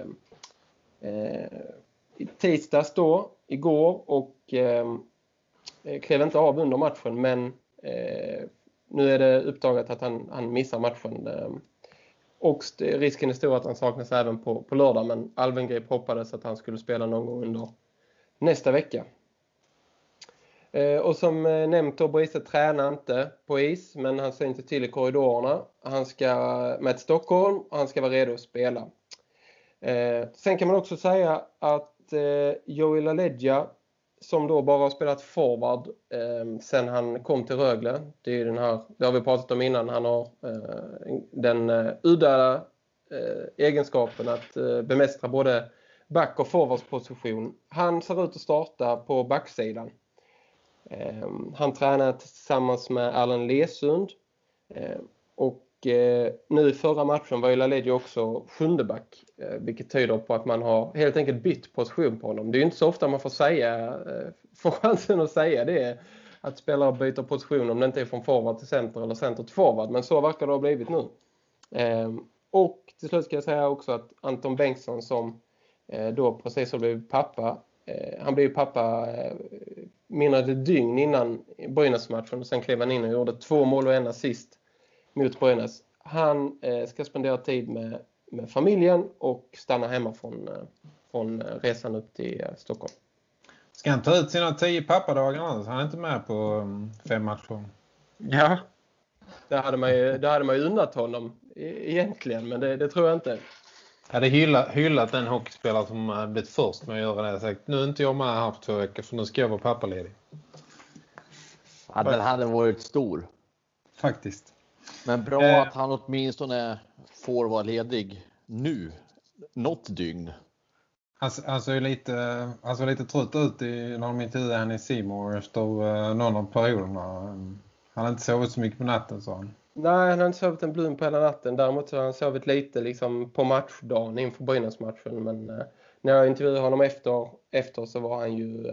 i tisdags då, igår, och klev inte av under matchen, men nu är det uppdagat att han missar matchen. Och risken är stor att han saknas även på lördag, men Alvengrip hoppades att han skulle spela någon gång under nästa vecka. Och som nämnt då, Brise tränar inte på is, men han ser inte till i korridorerna. Han ska med Stockholm och han ska vara redo att spela. Sen kan man också säga att Joey LaLeggia, som då bara har spelat forward sen han kom till Rögle. Det är det har vi pratat om innan. Han har den udda egenskapen att bemästra både back- och forwardsposition. Han ser ut att starta på backsidan. Han tränar tillsammans med Allan Lesund. Och nu i förra matchen var ju LaLeggia också sjundeback. Vilket tyder på att man har helt enkelt bytt position på honom. Det är ju inte så ofta man får chansen att säga det. Att spelare byter position om det inte är från forward till center eller center till forward. Men så verkar det ha blivit nu. Och till slut ska jag säga också att Anton Bengtsson, som då precis har blivit pappa. Han blev pappa mindre än ett dygn innan Brynäs-matchen. Och sen klev han in och gjorde 2 mål och 1 assist mot Brynäs. Han ska spendera tid med familjen och stanna hemma från resan upp till Stockholm. Ska han ta ut sina 10 pappadagar annars? Han är inte med på 5 matcher. Ja, det hade man ju unnat honom egentligen, men det tror jag inte. Jag hade hyllat den hockeyspelare som blivit först med att göra det. Jag sagt, nu är inte jag med här för 2 veckor för nu ska jag vara pappaledig. Ja, den hade varit stor. Faktiskt. Men bra att han åtminstone får vara ledig nu. Något dygn. Han såg lite trött ut när de intervjuade henne i Simor efter någon av perioderna. Han har inte sovit så mycket på natten, sa han. Nej, han har inte sovit en blund på hela natten. Däremot så har han sovit lite liksom, på matchdagen inför Brynäs-matchen. Men när jag intervjuade honom efter så var han ju...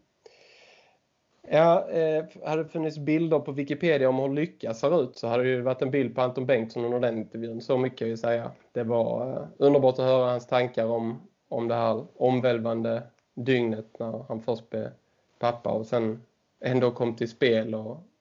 hade det funnits bilder på Wikipedia om hur Lycka ser ut så hade det ju varit en bild på Anton Bengtsson under den intervjun. Så mycket vill jag säga. Det var underbart att höra hans tankar om det här omvälvande dygnet när han först blev pappa och sen ändå kom till spel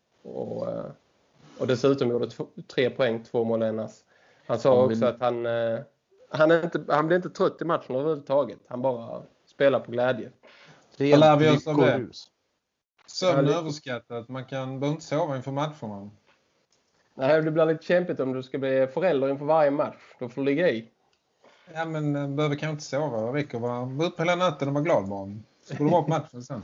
och dessutom gjorde 3 poäng, 2 mål ennast. Han sa också att han blev inte trött i matchen överhuvudtaget. Han bara spelar på glädje. Det lär vi oss av det. Sömn överskattat. Man behöver inte sova inför matcherna. Nej, det blir lite kämpigt om du ska bli förälder inför varje match. Då får du ligga i. Ja, men behöver kanske inte sova. Det räcker att vara upp hela natten och vara glad bara. Så går du vara på matchen sen.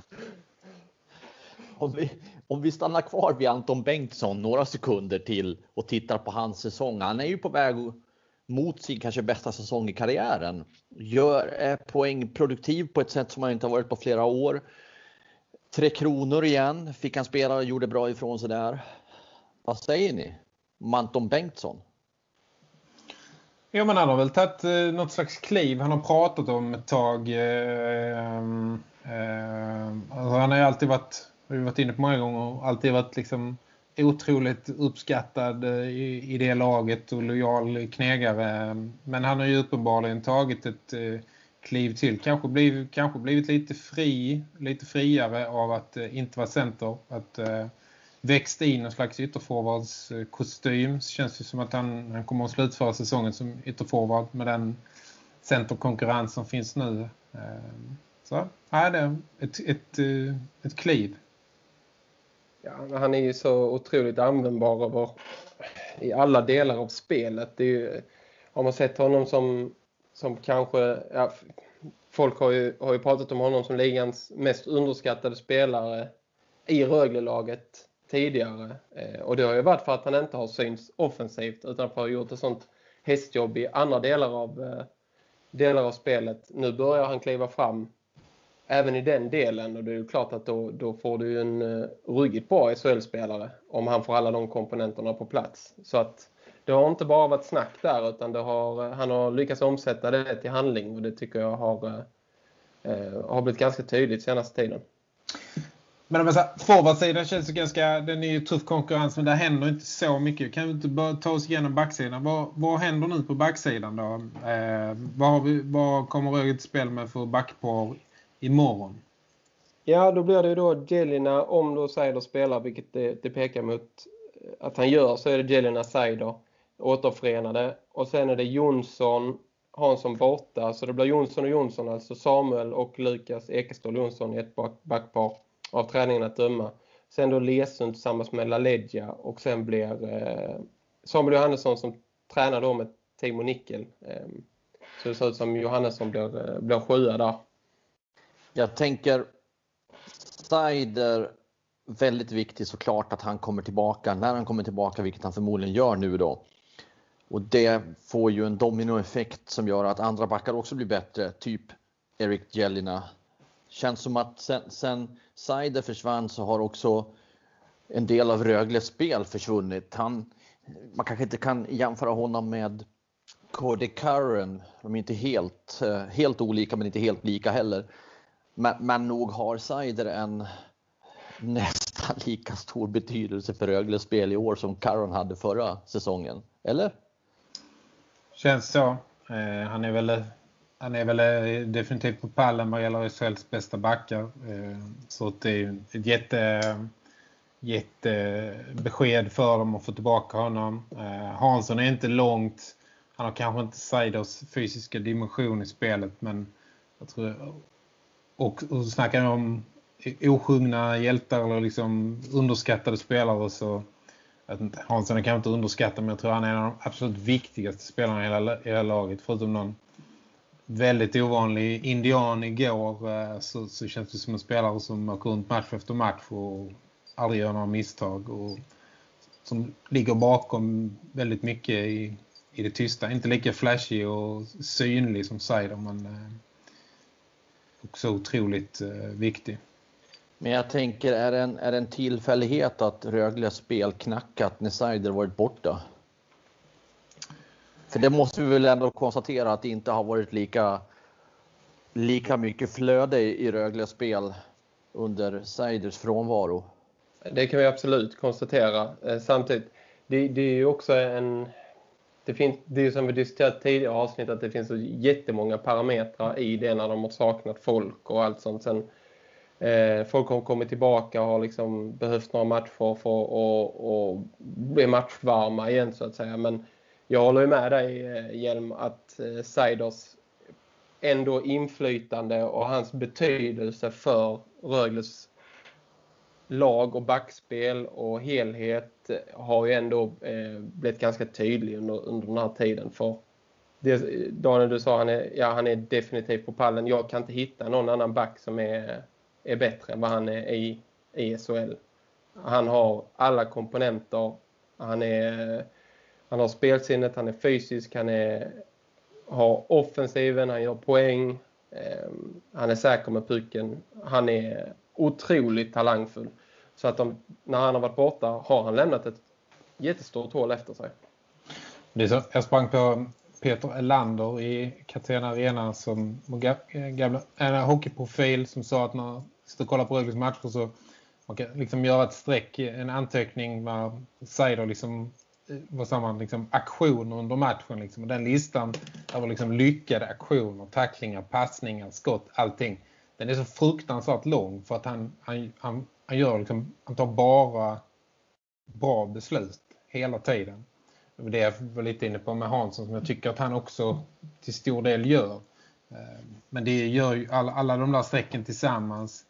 Om vi stannar kvar vid Anton Bengtsson några sekunder till och tittar på hans säsong. Han är ju på väg mot sin kanske bästa säsong i karriären. Är poäng produktiv på ett sätt som han inte har varit på flera år. 3 Kronor igen. Fick han spela och gjorde bra ifrån sig där. Vad säger ni om Anton Bengtsson? Ja, men han har väl tagit något slags kliv. Han har pratat om ett tag. Alltså han har ju alltid varit... Vi har varit inne på många gånger och alltid varit liksom otroligt uppskattad i det laget och lojal knegare. Men han har ju uppenbarligen tagit ett kliv till. Kanske blivit lite friare av att inte vara center. Att växte in en slags ytterforwardskostym. Så känns det som att han kommer att slutföra säsongen som ytterforward med den centerkonkurrens som finns nu. Så är det ett kliv. Ja, han är ju så otroligt användbar i alla delar av spelet. Det är ju, har man sett honom som kanske... Ja, folk har ju pratat om honom som ligans mest underskattade spelare i Rögle-laget tidigare. Och det har ju varit för att han inte har synts offensivt utan för att ha gjort ett sånt hästjobb i andra delar av spelet. Nu börjar han kliva fram även i den delen och det är ju klart att då får du en ruggigt bra SHL-spelare om han får alla de komponenterna på plats. Så att det har inte bara varit snack där utan han har lyckats omsätta det till handling och det tycker jag har blivit ganska tydligt senaste tiden. Men om jag säger, forwardsidan känns ju den är ju tuff konkurrens men där händer inte så mycket. Kan vi inte bara ta oss igenom backsidan? Vad händer nu på backsidan då? Vad kommer Rögle till spel med för backpar imorgon? Ja, då blir det ju då Jelina om då Seider spelar, vilket det pekar mot att han gör, så är det Jelina Seider återförenade. Och sen är det Jonsson, Hansson borta, så det blir Jonsson och Jonsson, alltså Samuel och Lukas Ekestål Jonsson i ett backpar av träningen att döma. Sen då Lesund tillsammans med LaLeggia och sen blir Samuel Johannesson som tränar då med Timo Nickel. Så det ser ut som Johannesson blir 7 där. Jag tänker Seider, väldigt viktigt såklart att han kommer tillbaka. När han kommer tillbaka, vilket han förmodligen gör nu då. Och det får ju en dominoeffekt som gör att andra backar också blir bättre. Typ Erik Jelina. Känns som att sen Seider försvann så har också en del av Rögles spel försvunnit. Man kanske inte kan jämföra honom med Cody Curran. De är inte helt olika men inte helt lika heller. Men nog har Seider en nästan lika stor betydelse för Rögles spel i år som Curran hade förra säsongen. Eller? Känns så. Han är väl Han är väl definitivt på pallen vad gäller SHLs bästa backar. Så det är ett jättebesked för dem att få tillbaka honom. Hansson är inte långt. Han har kanske inte Seiders fysiska dimension i spelet, men jag tror, och snackar om osjungna hjältar eller liksom underskattade spelare, så Hansson är kanske inte underskattad, men jag tror han är en av de absolut viktigaste spelarna i hela laget, förutom någon väldigt ovanlig indian igår, så känns det som en spelare som åker runt match efter match och aldrig gör några misstag och som ligger bakom väldigt mycket i det tysta. Inte lika flashy och synlig som Seider, men också otroligt viktig. Men jag tänker, är det en tillfällighet att Rögle spel knackat när Seider varit borta? För det måste vi väl ändå konstatera att det inte har varit lika mycket flöde i Rögle spel under Seiders frånvaro. Det kan vi absolut konstatera. Samtidigt, det är ju också det är ju som vi diskuterat tidigare avsnitt, att det finns så jättemånga parametrar i det när de har saknat folk och allt sånt. Sen folk har kommit tillbaka och har liksom behövt några matcher för att bli matchvarma igen, så att säga. Men jag håller ju med dig, Hjelm, att Seiders ändå inflytande och hans betydelse för Rögles lag och backspel och helhet har ju ändå blivit ganska tydlig under den här tiden. För det, Daniel, du sa han är definitivt på pallen. Jag kan inte hitta någon annan back som är bättre än vad han är i SHL. Han har alla komponenter. Han har spelsinnet, han är fysisk, han har offensiven, han gör poäng. Han är säker med pucken. Han är otroligt talangfull. Så att när han har varit borta har han lämnat ett jättestort hål efter sig. Det är så, jag sprang på Peter Elander i Catena Arena, som gamla hockeyprofil, som sa att när man står och kollar på Rögles matcher så man kan liksom göra ett streck, en anteckning med Seider liksom vad sa man, liksom aktioner under matchen liksom. Och den listan där var liksom lyckade aktioner, tacklingar, passningar, skott, allting. Den är så fruktansvärt lång för att han gör liksom, han tar bara bra beslut hela tiden. Det jag var lite inne på med Hansson, som jag tycker att han också till stor del gör. Men det gör ju alla de där strecken tillsammans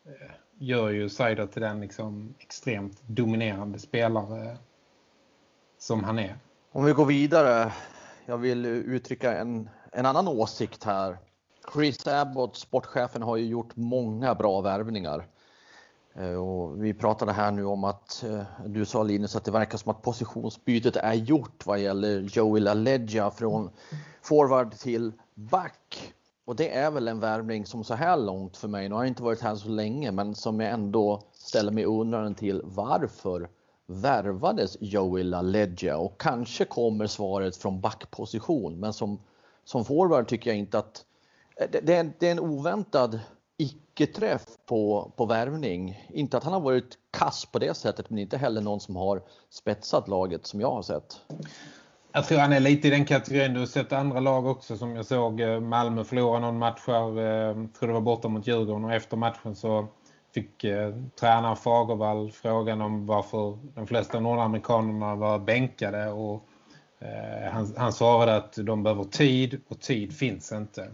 gör ju Seider till den liksom extremt dominerande spelare som han är. Om vi går vidare, jag vill uttrycka en annan åsikt här. Chris Abbott, sportchefen, har ju gjort många bra värvningar. Och vi pratade här nu om att du sa, Linus, att det verkar som att positionsbytet är gjort vad gäller Joey LaLeggia från forward till back. Och det är väl en värvning som så här långt för mig, nu har jag inte varit här så länge, men som jag ändå ställer mig undrande till, varför värvades Joey LaLeggia? Och kanske kommer svaret från backposition, men som forward tycker jag inte att det är en oväntad icke-träff på värvning. Inte att han har varit kass på det sättet, men inte heller någon som har spetsat laget som jag har sett. Jag tror han är lite i den kategorin. Du har sett andra lag också, som jag såg Malmö förlora någon match här, tror det var borta mot Djurgården, och efter matchen så fick tränare Fagervall frågan om varför de flesta nordamerikanerna var bänkade, och han svarade att de behöver tid, och tid finns inte.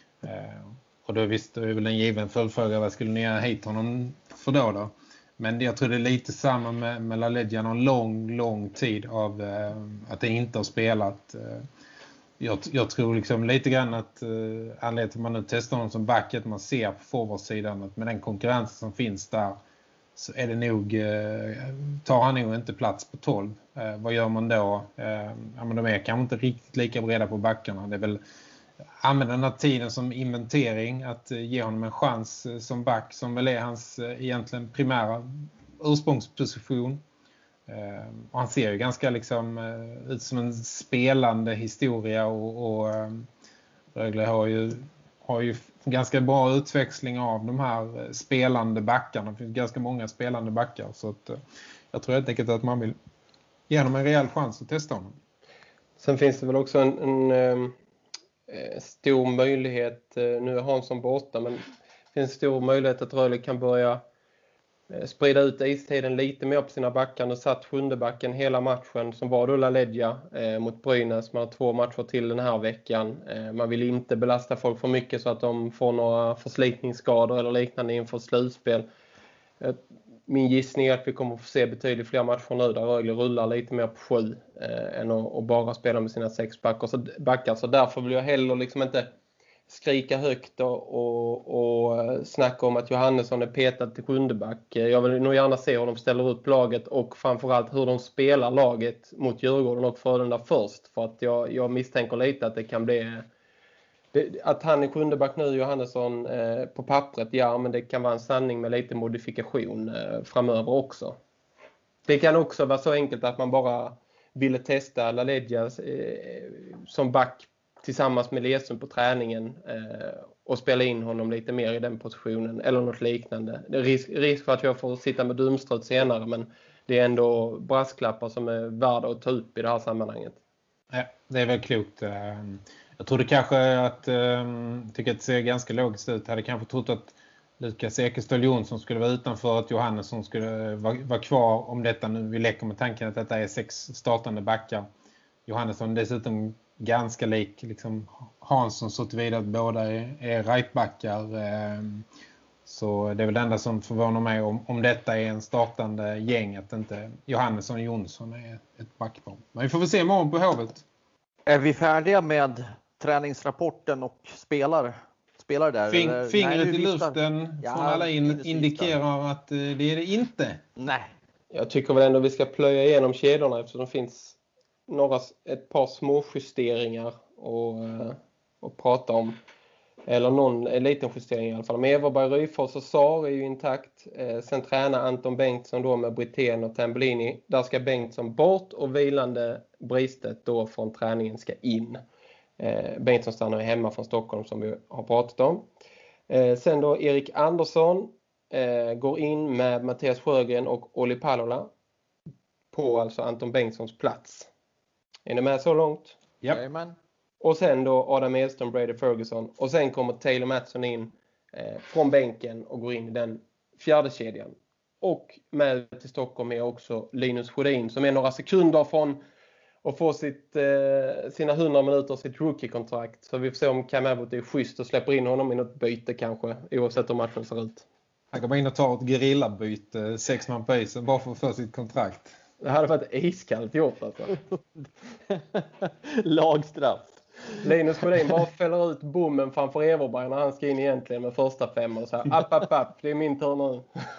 Och då visste det väl en given följdfråga, vad skulle ni göra hit honom för då? Men jag tror det är lite samma med LaLeggia, en lång tid av att det inte har spelat. Jag tror liksom lite grann att anledningen till att man nu testar honom som back, att man ser på forwardsidan att med den konkurrensen som finns där så är det nog, tar han nog inte plats på 12. Vad gör man då? Men de är kanske inte riktigt lika breda på backarna. Det är väl använda den här tiden som inventering, att ge honom en chans som back, som väl är hans egentligen primära ursprungsposition. Och han ser ju ganska liksom ut som en spelande historia, och Rögle har ju ganska bra utväxling av de här spelande backarna. Det finns ganska många spelande backar, så att jag tror helt enkelt att man vill ge honom en rejäl chans att testa honom. Sen finns det väl också stor möjlighet, nu är Hansson borta, men det finns stor möjlighet att Rögle kan börja sprida ut istiden lite mer på sina backar. Nu satt 7:e backen hela matchen som var då LaLeggia mot Brynäs. Man har 2 matcher till den här veckan. Man vill inte belasta folk för mycket så att de får några förslitningsskador eller liknande inför slutspel. Min gissning är att vi kommer att få se betydligt fler matcher nu där Rögle rullar lite mer på 7 än att bara spela med sina 6 backar. Så därför vill jag heller liksom inte skrika högt och snacka om att Johannesson är petad till 7:e back. Jag vill nog gärna se hur de ställer upp laget och framförallt hur de spelar laget mot Djurgården och Frölunda först. För att jag misstänker lite att det kan bli att han är 7:e back nu, Johannesson, på pappret, ja, men det kan vara en sanning med lite modifikation framöver också. Det kan också vara så enkelt att man bara ville testa LaLeggia som back tillsammans med Lesund på träningen och spela in honom lite mer i den positionen eller något liknande. Det är risk för att jag får sitta med dumstrut senare, men det är ändå brasklappar som är värda att ta upp i det här sammanhanget. Ja, det är väl klokt. Jag trodde kanske att, tycker att det ser ganska logiskt ut. Jag hade kanske trott att Lukas Ekeståhl Jonsson skulle vara utanför, att Johannesson skulle vara kvar, om detta nu. Vi leker med tanken att detta är 6 startande backar. Johannesson dessutom ganska lik liksom Hansson, så tillvida att båda är rightbackar. Så det är väl det enda som förvånar mig om detta är en startande gäng, att inte Johannesson och Jonsson är ett backpar. Men vi får väl se imorgon på Hovet. Är vi färdiga med träningsrapporten och spelar där? Fingret i luften från alla indikerar att det är det inte. Nej. Jag tycker väl ändå vi ska plöja igenom kedjorna, eftersom det finns ett par små justeringar och prata om. Eller en liten justering i alla fall. Med Everberg, Ryfors och Sar är ju intakt. Sen tränar Anton Bengtsson då med Brithén och Tambellini. Där ska Bengtsson bort och vilande Bristedt då från träningen ska in. Bengtsson stannar hemma från Stockholm som vi har pratat om. Sen då Erik Andersson går in med Mattias Sjögren och Olli Palola på alltså Anton Bengtssons plats. Är ni med så långt? Ja. Yep. Och sen då Adam Edström, Brady Ferguson. Och sen kommer Taylor Mattsson in från bänken och går in i den 4:e kedjan. Och med till Stockholm är också Linus Sjödin som är några sekunder från att få sina 100 minuter, sitt rookie-kontrakt. Så vi får se om Cam Abbott är schysst och släpper in honom i något byte kanske, oavsett hur matchen ser ut. Han kan bara in och ta ett gerillabyte, 6 man på isen, bara för att få sitt kontrakt. Det hade varit iskallt gjort alltså. Lagstraff. Linus Sjödin bara fäller ut bommen framför Everberg när han ska in egentligen med första 5 och så här, app, det är min tur nu.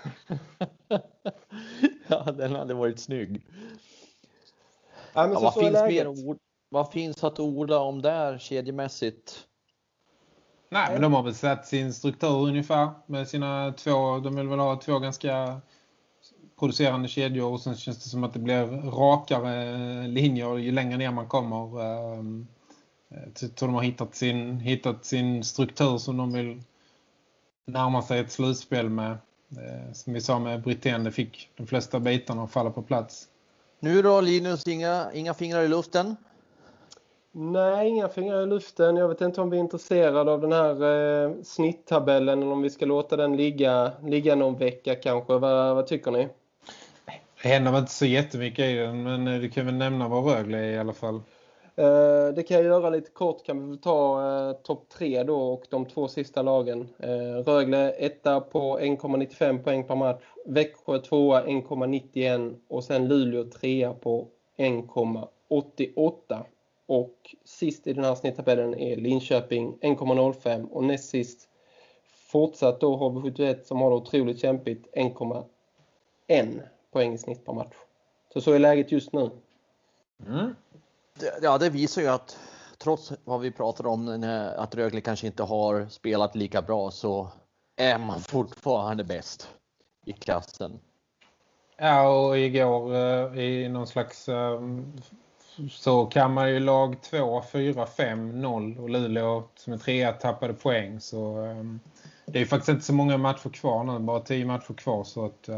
Ja, den hade varit snygg. Ja, men vad finns att orda om där kedjemässigt? Nej, men de har väl sett sin struktur ungefär med sina 2, de vill väl ha 2 ganska producerande kedjor, och sen känns det som att det blir rakare linjer ju längre ner man kommer. Så de har hittat sin struktur som de vill närma sig ett slutspel med. Som vi sa med Brithén, det fick de flesta bitarna att falla på plats. Nu då Linus, inga fingrar i luften? Nej, inga fingrar i luften. Jag vet inte om vi är intresserade av den här snitttabellen eller om vi ska låta den ligga någon vecka kanske. Vad tycker ni? Det händer väl inte så jättemycket i den, men du kan väl nämna vad Rögle är i alla fall. Det kan jag göra lite kort. Kan vi ta topp 3 då och de 2 sista lagen. Rögle 1 på 1,95 poäng per match. Växjö 2 1,91 och sen Luleå 3 på 1,88. Och sist i den här snitttabellen är Linköping 1,05 och näst sist fortsatt då har vi 71 som har det otroligt kämpigt 1,1 poäng i snitt per match. Så är läget just nu. Mm. Ja, det visar ju att trots vad vi pratar om att Rögle kanske inte har spelat lika bra, så är man fortfarande bäst i klassen. Ja, och igår i någon slags så kan man ju lag 2, 4, 5, 0 och Luleå som är 3 tappade poäng, så det är ju faktiskt inte så många matcher kvar nu, bara 10 matcher kvar, så att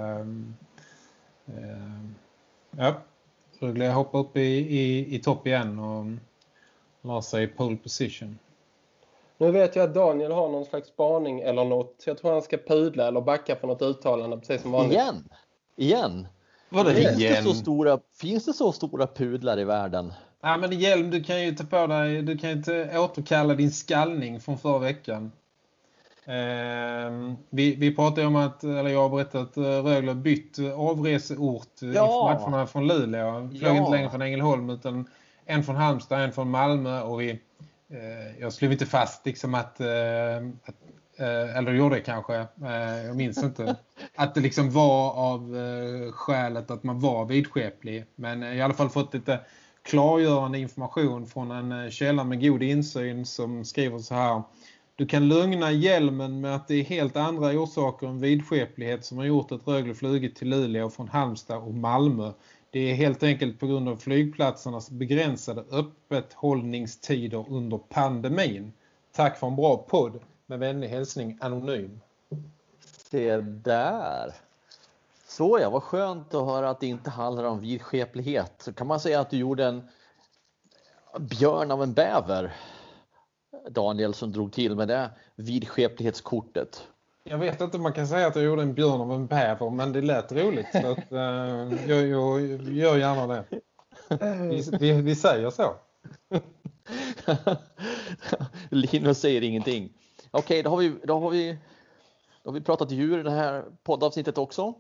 ja, Rögle hoppar upp i topp igen och la sig i pole position. Nu vet jag att Daniel har någon slags spaning eller något. Jag tror han ska pudla eller backa för något uttalande, precis som vanligt. Igen? Finns det så stora pudlar i världen? Ja, men Hjelm, du kan ju ta på dig, du kan inte återkalla din skallning från förra veckan. Vi pratade om att, eller jag har berättat att Rögle bytt avreseort inför matcherna från Luleå. Flög inte längre från Ängelholm utan en från Halmstad, en från Malmö, och jag slog inte fast liksom att eller gjorde det kanske, jag minns inte, att det liksom var av skälet att man var vidskeplig. Men jag har i alla fall fått lite klargörande information från en källa med god insyn som skriver så här: du kan lugna Hjelmen med att det är helt andra orsaker än vidskeplighet som har gjort att Rögle flugit till Luleå från Halmstad och Malmö. Det är helt enkelt på grund av flygplatsernas begränsade öppethållningstider under pandemin. Tack för en bra podd. Med vänlig hälsning, anonym. Se där. Så ja, vad skönt att höra att det inte handlar om vidskeplighet. Så kan man säga att du gjorde en björn av en bäver, Daniel, som drog till med det vidskeplighetskortet. Jag vet inte om man kan säga att jag gjorde en björn av en bäver, men det lät roligt. Så att, jag gör gärna det. Vi säger så. Linus säger ingenting. Okej, då har vi pratat djur i det här poddavsnittet också.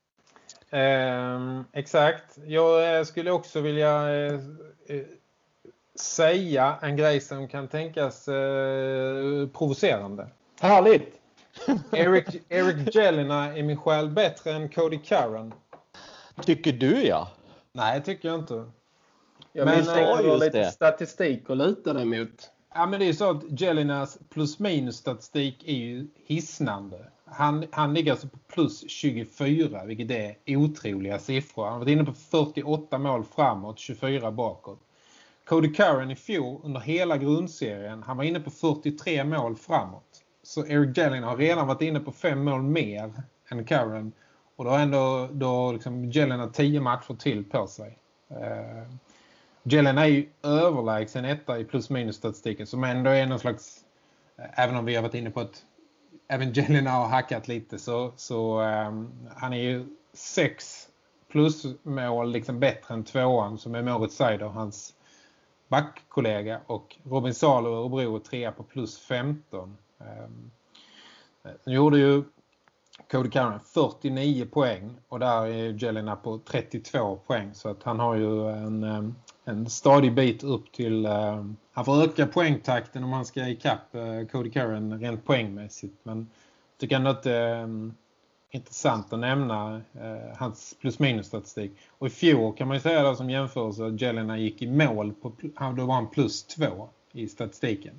Exakt. Jag skulle också vilja säga en grej som kan tänkas provocerande. Härligt! Eric Jelena är min själ bättre än Cody Curran. Tycker du, ja? Nej, tycker jag inte. Jag misstänker lite statistik och luta dig mot. Ja, men det är ju så att Jelenas plus minus statistik är ju hisnande. Han ligger alltså på plus 24, vilket är otroliga siffror. Han har varit inne på 48 mål framåt, 24 bakåt. Cody Curran i fjol under hela grundserien, han var inne på 43 mål framåt. Så Eric Jelena har redan varit inne på 5 mål mer än Curran. Och då har ändå liksom Jelena 10 matcher till på sig. Jelena är ju överlägsen etta i plus minus statistiken, som ändå är någon slags, även om vi har varit inne på att även Jelena har hackat lite, så han är ju 6 plus mål liksom bättre än tvåan som är Moritz Seider, hans backkollega, och Robin Salo och Örebro är 3 på plus 15. Nu gjorde ju Cody Curran 49 poäng och där är Jelena på 32 poäng, så att han har ju en stadig bit upp till, han får öka poängtakten om han ska ikapp Cody Curran rent poängmässigt, men jag tycker ändå att det är intressant att nämna hans plus minus statistik. Och i fjol kan man ju säga då, som jämförelse, att Jelena gick i mål på, då var han plus 2 i statistiken.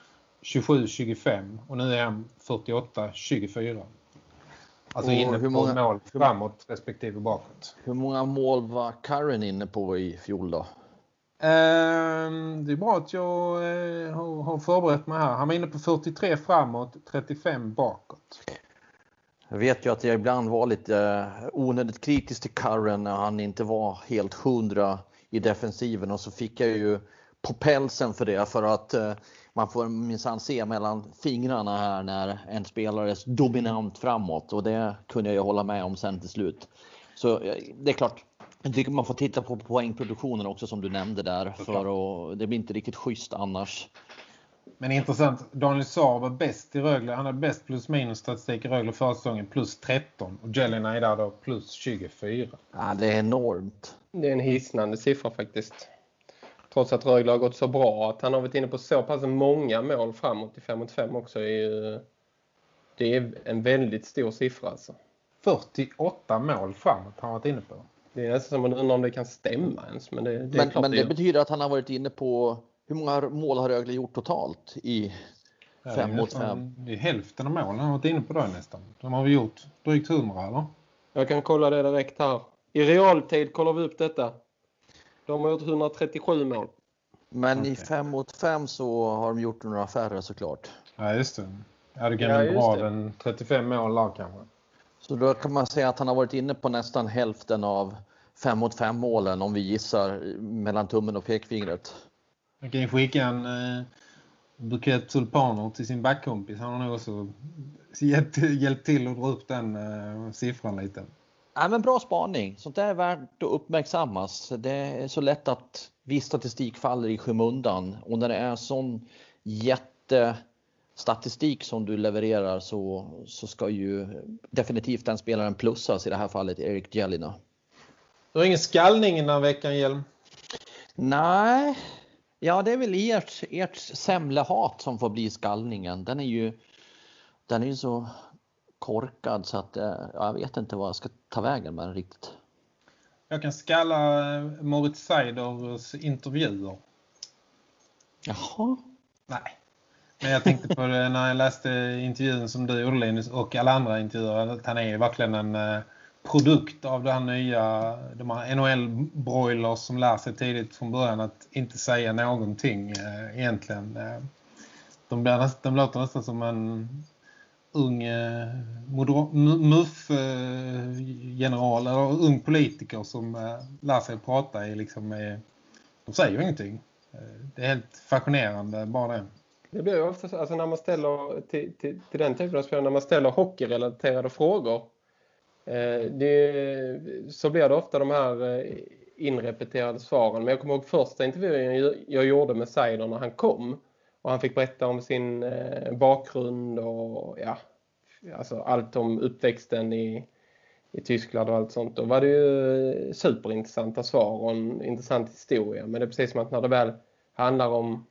27-25 och nu är han 48-24. Alltså inne på mål framåt respektive bakåt. Hur många mål var Curran inne på i fjol då? Det är bra att jag har förberett mig här. Han var inne på 43 framåt, 35 bakåt. Jag vet ju att jag ibland var lite onödigt kritisk till Curran när han inte var helt 100 i defensiven, och så fick jag ju på pälsen för det, för att man får minsann se mellan fingrarna här när en spelare är dominant framåt, och det kunde jag ju hålla med om sen till slut. Så det är klart, jag tycker man får titta på poängproduktionen också som du nämnde där, för det blir inte riktigt schysst annars. Men intressant, Daniel Saar var bäst i Rögle, han hade bäst plus minus statistik i Rögle förra säsongen, plus 13, och Jelena är där då plus 24. Ja, det är enormt. Det är en hisnande siffra faktiskt. Trots att Rögle har gått så bra, att han har varit inne på så pass många mål framåt i 5-5 också. Det är en väldigt stor siffra alltså. 48 mål framåt har han varit inne på. Det är nästan som man undrar om det kan stämma ens. Men det betyder att han har varit inne på, hur många mål har Rögle gjort totalt i 5-5? Det är hälften av målen han har varit inne på då nästan. De har vi gjort drygt 100 eller? Jag kan kolla det direkt här. I realtid kollar vi upp detta. De har gjort 137 mål. Men i 5-5 så har de gjort några färre såklart. Ja, just det. Ja, det kan bli bra den 35 mål lag kanske. Så då kan man säga att han har varit inne på nästan hälften av 5-5 målen, om vi gissar mellan tummen och pekfingret. Jag kan ju skicka bukett tulpaner till sin backkompis. Han har nog också hjälpt till att dra upp den siffran lite. Ja, men bra spaning. Sånt där är värt att uppmärksammas. Det är så lätt att viss statistik faller i skymundan. Och när det är sån jättestatistik som du levererar så ska ju definitivt den spelaren plussas, i det här fallet Erik Jelina. Du har ingen skallning den här veckan, Hjelm? Nej, ja, det är väl ert semlehat som får bli skallningen. Den är ju så korkad så att jag vet inte vad jag ska ta vägen med den riktigt. Jag kan skalla Moritz Seiders intervjuer. Jaha. Nej. Men jag tänkte på det när jag läste intervjun som du gjorde, Linus, och alla andra intervjuer, att han är ju verkligen en produkt av det här nya, de här NHL-broilers som lär sig tidigt från början att inte säga någonting egentligen. De låter nästan som en ung MUF-general eller ung politiker som lär sig prata de säger ju ingenting. Det är helt fascinerande bara det. Det blir ju ofta så, alltså när man ställer till den typen av spel, när man ställer hockeyrelaterade frågor, så blir det ofta de här inrepeterade svaren. Men jag kommer ihåg första intervjun jag gjorde med Seider när han kom. Och han fick berätta om sin bakgrund och alltså allt om uppväxten i Tyskland och allt sånt. Då var det ju superintressanta svar och en intressant historia. Men det är precis som att när det väl handlar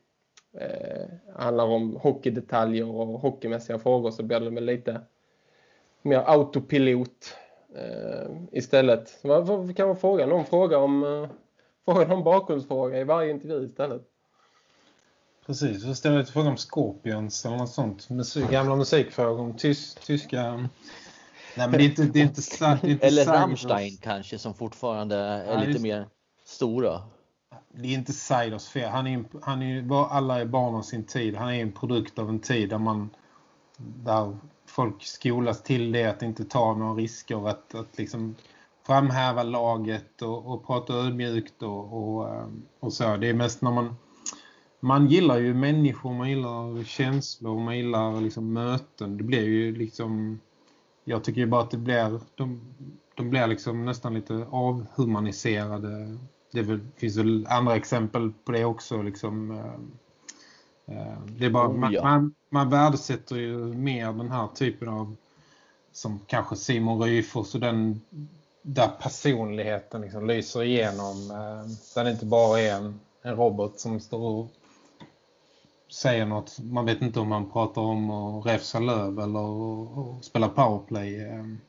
om hockeydetaljer och hockeymässiga frågor så blir det med lite mer autopilot istället. Varför kan man fråga någon fråga om bakgrundsfråga i varje intervju istället? Precis, så ställer jag lite fråga om Scorpions eller något sånt. Gamla musikfrågor om tyska. Nej, men det är inte eller Rammstein kanske, som fortfarande är lite mer stora. Det är inte Seiders fel. Alla är barn av sin tid. Han är en produkt av en tid där folk skolas till det, att inte ta några risker, att liksom framhäva laget och prata ödmjukt och så. Det är mest när man gillar ju människor, man gillar känslor, man gillar liksom möten. Det blir ju liksom, jag tycker ju bara att de blir liksom nästan lite avhumaniserade. Finns väl andra exempel på det också liksom. Det är bara man värdesätter ju mer den här typen av, som kanske Simon Ryfors, och den där personligheten liksom lyser igenom. Den inte bara är en robot som står och säger något. Man vet inte om man pratar om att räfsa löv eller att spela powerplay.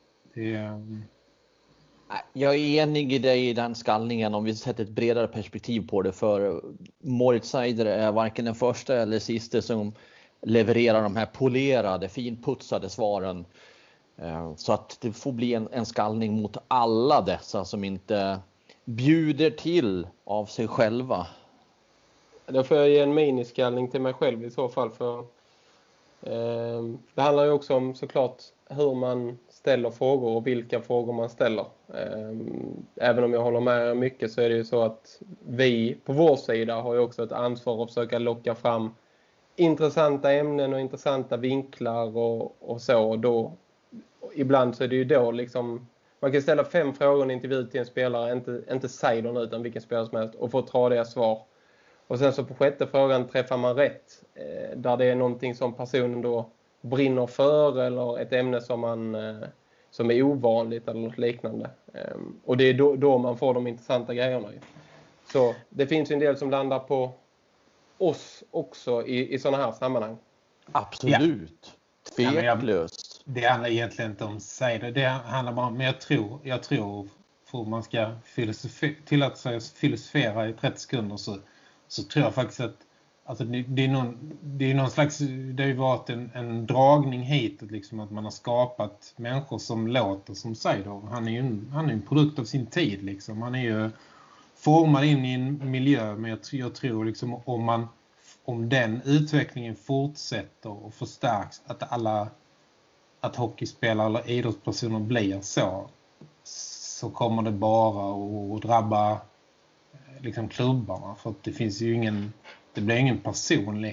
Jag är enig i dig i den skallningen om vi sätter ett bredare perspektiv på det, för Moritz Seider är varken den första eller sista som levererar de här polerade, finputsade svaren. Så att det får bli en skallning mot alla dessa som inte bjuder till av sig själva. Då får jag ge en miniskallning till mig själv i så fall, för det handlar ju också om såklart hur man ställer frågor och vilka frågor man ställer. Även om jag håller med mycket så är det ju så att vi på vår sida har ju också ett ansvar att försöka locka fram intressanta ämnen och intressanta vinklar och så. Då, ibland så är det ju då liksom, man kan ställa 5 frågor i en intervju till en spelare, inte Seider utan vilken spelare som helst, och få ta det svar. Och sen så på 6:e frågan träffar man rätt, där det är någonting som personen då brinner för, eller ett ämne som är ovanligt eller något liknande. Och det är då man får de intressanta grejerna. Så det finns en del som landar på oss också i sådana här sammanhang. Absolut. Ja. Tveklöst. Det handlar egentligen inte om sig. Det handlar bara om, men jag tror för man ska tillåta sig att filosofera i 30 sekunder så tror jag faktiskt att alltså det är någon slags, det har ju varit en dragning hit liksom, att man har skapat människor som låter som Seider. Han är ju en produkt av sin tid liksom. Han är ju formad in i en miljö, men jag tror liksom om den utvecklingen fortsätter och förstärks, att hockeyspelare eller idrottspersoner blir så kommer det bara att drabba liksom klubbarna, för att det finns ju det blir ingen personlighet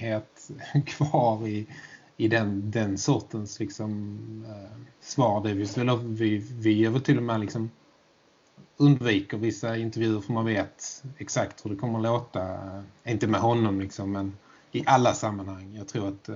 kvar i den sortens liksom, svar. Det vi gör väl till och med liksom undviker vissa intervjuer för man vet exakt hur det kommer att låta. Inte med honom liksom, men i alla sammanhang. Jag tror att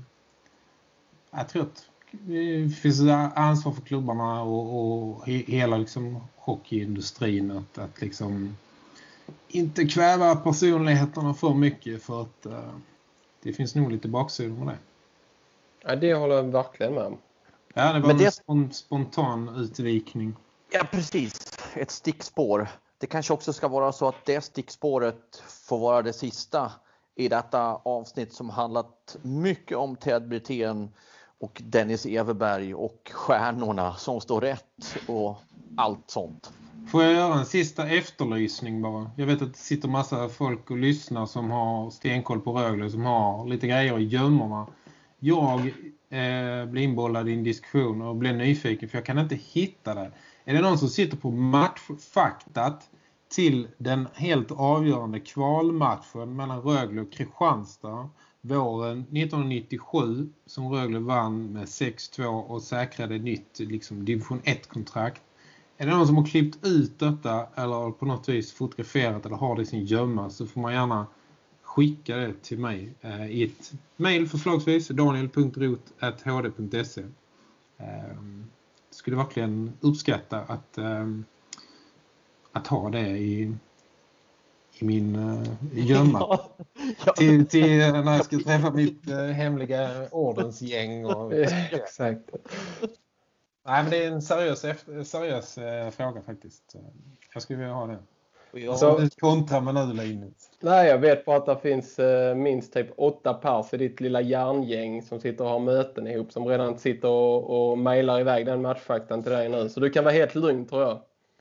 det finns ansvar för klubbarna och hela liksom hockeyindustrin att liksom inte kväva personligheterna för mycket, för att det finns nog lite baksidor med det. Ja, det håller jag verkligen med om. Ja, det var en spontan utvikning. Ja, precis. Ett stickspår. Det kanske också ska vara så att det stickspåret får vara det sista i detta avsnitt som handlat mycket om Ted Brithén och Dennis Everberg och stjärnorna som står rätt och allt sånt. Får jag göra en sista efterlysning bara? Jag vet att det sitter massa folk och lyssnar som har stenkoll på Rögle, som har lite grejer i gömmorna. Jag blir inbollad i en diskussion och blir nyfiken för jag kan inte hitta det. Är det någon som sitter på matchfaktat till den helt avgörande kvalmatchen mellan Rögle och Kristianstad våren 1997 som Rögle vann med 6-2 och säkrade nytt liksom, division 1-kontrakt? Är det någon som har klippt ut detta eller på något vis fotograferat eller har det i sin gömma, så får man gärna skicka det till mig i ett mejl förslagsvis daniel.rot@hd.se. Skulle verkligen uppskatta att ha det i min gömma. Till när jag ska träffa mitt hemliga ordensgäng. Exakt. Nej, men det är en seriös fråga faktiskt. Jag skulle vilja ha det. Så kontra med nu Linus. Nej, jag vet bara att det finns minst typ 8 pers i ditt lilla järngäng som sitter och har möten ihop, som redan sitter och mejlar iväg den matchfaktan till dig nu. Så du kan vara helt lugn, tror jag.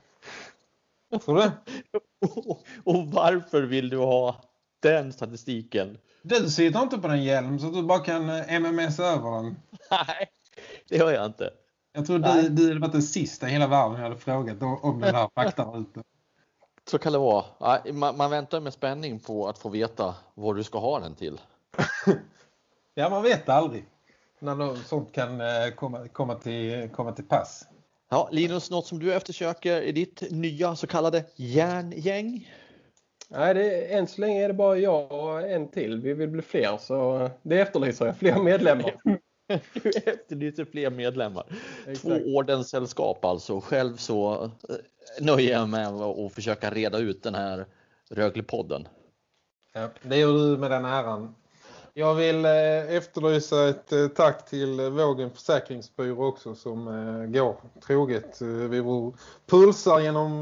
Tror du? Och varför vill du ha den statistiken? Du sitter inte på den hjälm så att du bara kan MMS över den. Nej, det gör jag inte. Jag tror du hade varit den sista i hela världen jag hade frågat om den här faktan ute. Så kan det vara. Man väntar med spänning på att få veta vad du ska ha den till. Ja, man vet aldrig när något sånt kan komma till pass. Ja, Linus, något som du eftersöker i ditt nya så kallade järngäng? Nej, än så länge är det bara jag och en till. Vi vill bli fler, så det efterlyser jag. Fler medlemmar. Du efterlyser fler medlemmar. Exakt. 2 ordenssällskap alltså. Själv så nöjer jag med att försöka reda ut den här Röglepodden. Ja, det gör du med den äran. Jag vill efterlysa ett tack till Vågen Försäkringsbyrå också, som går troget vid vår pulsar genom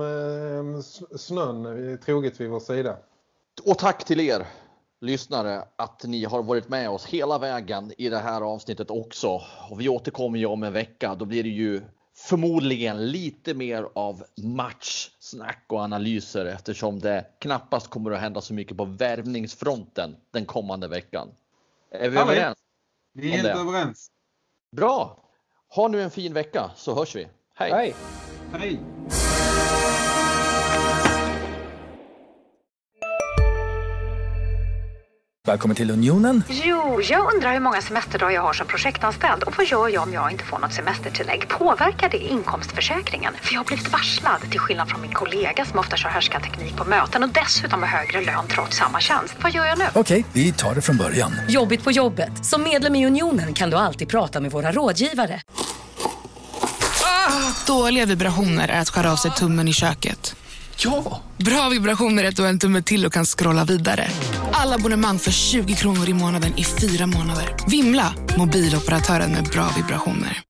snön, troget vid vår sida. Och tack till er lyssnare att ni har varit med oss hela vägen i det här avsnittet också. Och vi återkommer ju om en vecka. Då blir det ju förmodligen lite mer av matchsnack och analyser, eftersom det knappast kommer att hända så mycket på värvningsfronten den kommande veckan. Är vi överens? Vi är helt överens. Bra. Ha nu en fin vecka, så hörs vi. Hej. Hej. Hej. Välkommen till Unionen. Jo, jag undrar hur många semesterdagar jag har som projektanställd. Och vad gör jag om jag inte får något semestertillägg? Påverkar det inkomstförsäkringen? För jag har blivit varslad, till skillnad från min kollega som ofta kör härskarteknik på möten och dessutom har högre lön trots samma tjänst. Vad gör jag nu? Okej, vi tar det från början. Jobbigt på jobbet. Som medlem i Unionen kan du alltid prata med våra rådgivare. Dåliga vibrationer är att skära av sig tummen i köket. Ja! Bra vibrationer är att du har en tumme till och kan scrolla vidare. Alla abonnemang för 20 kronor i månaden i 4 månader. Vimla, mobiloperatören med bra vibrationer.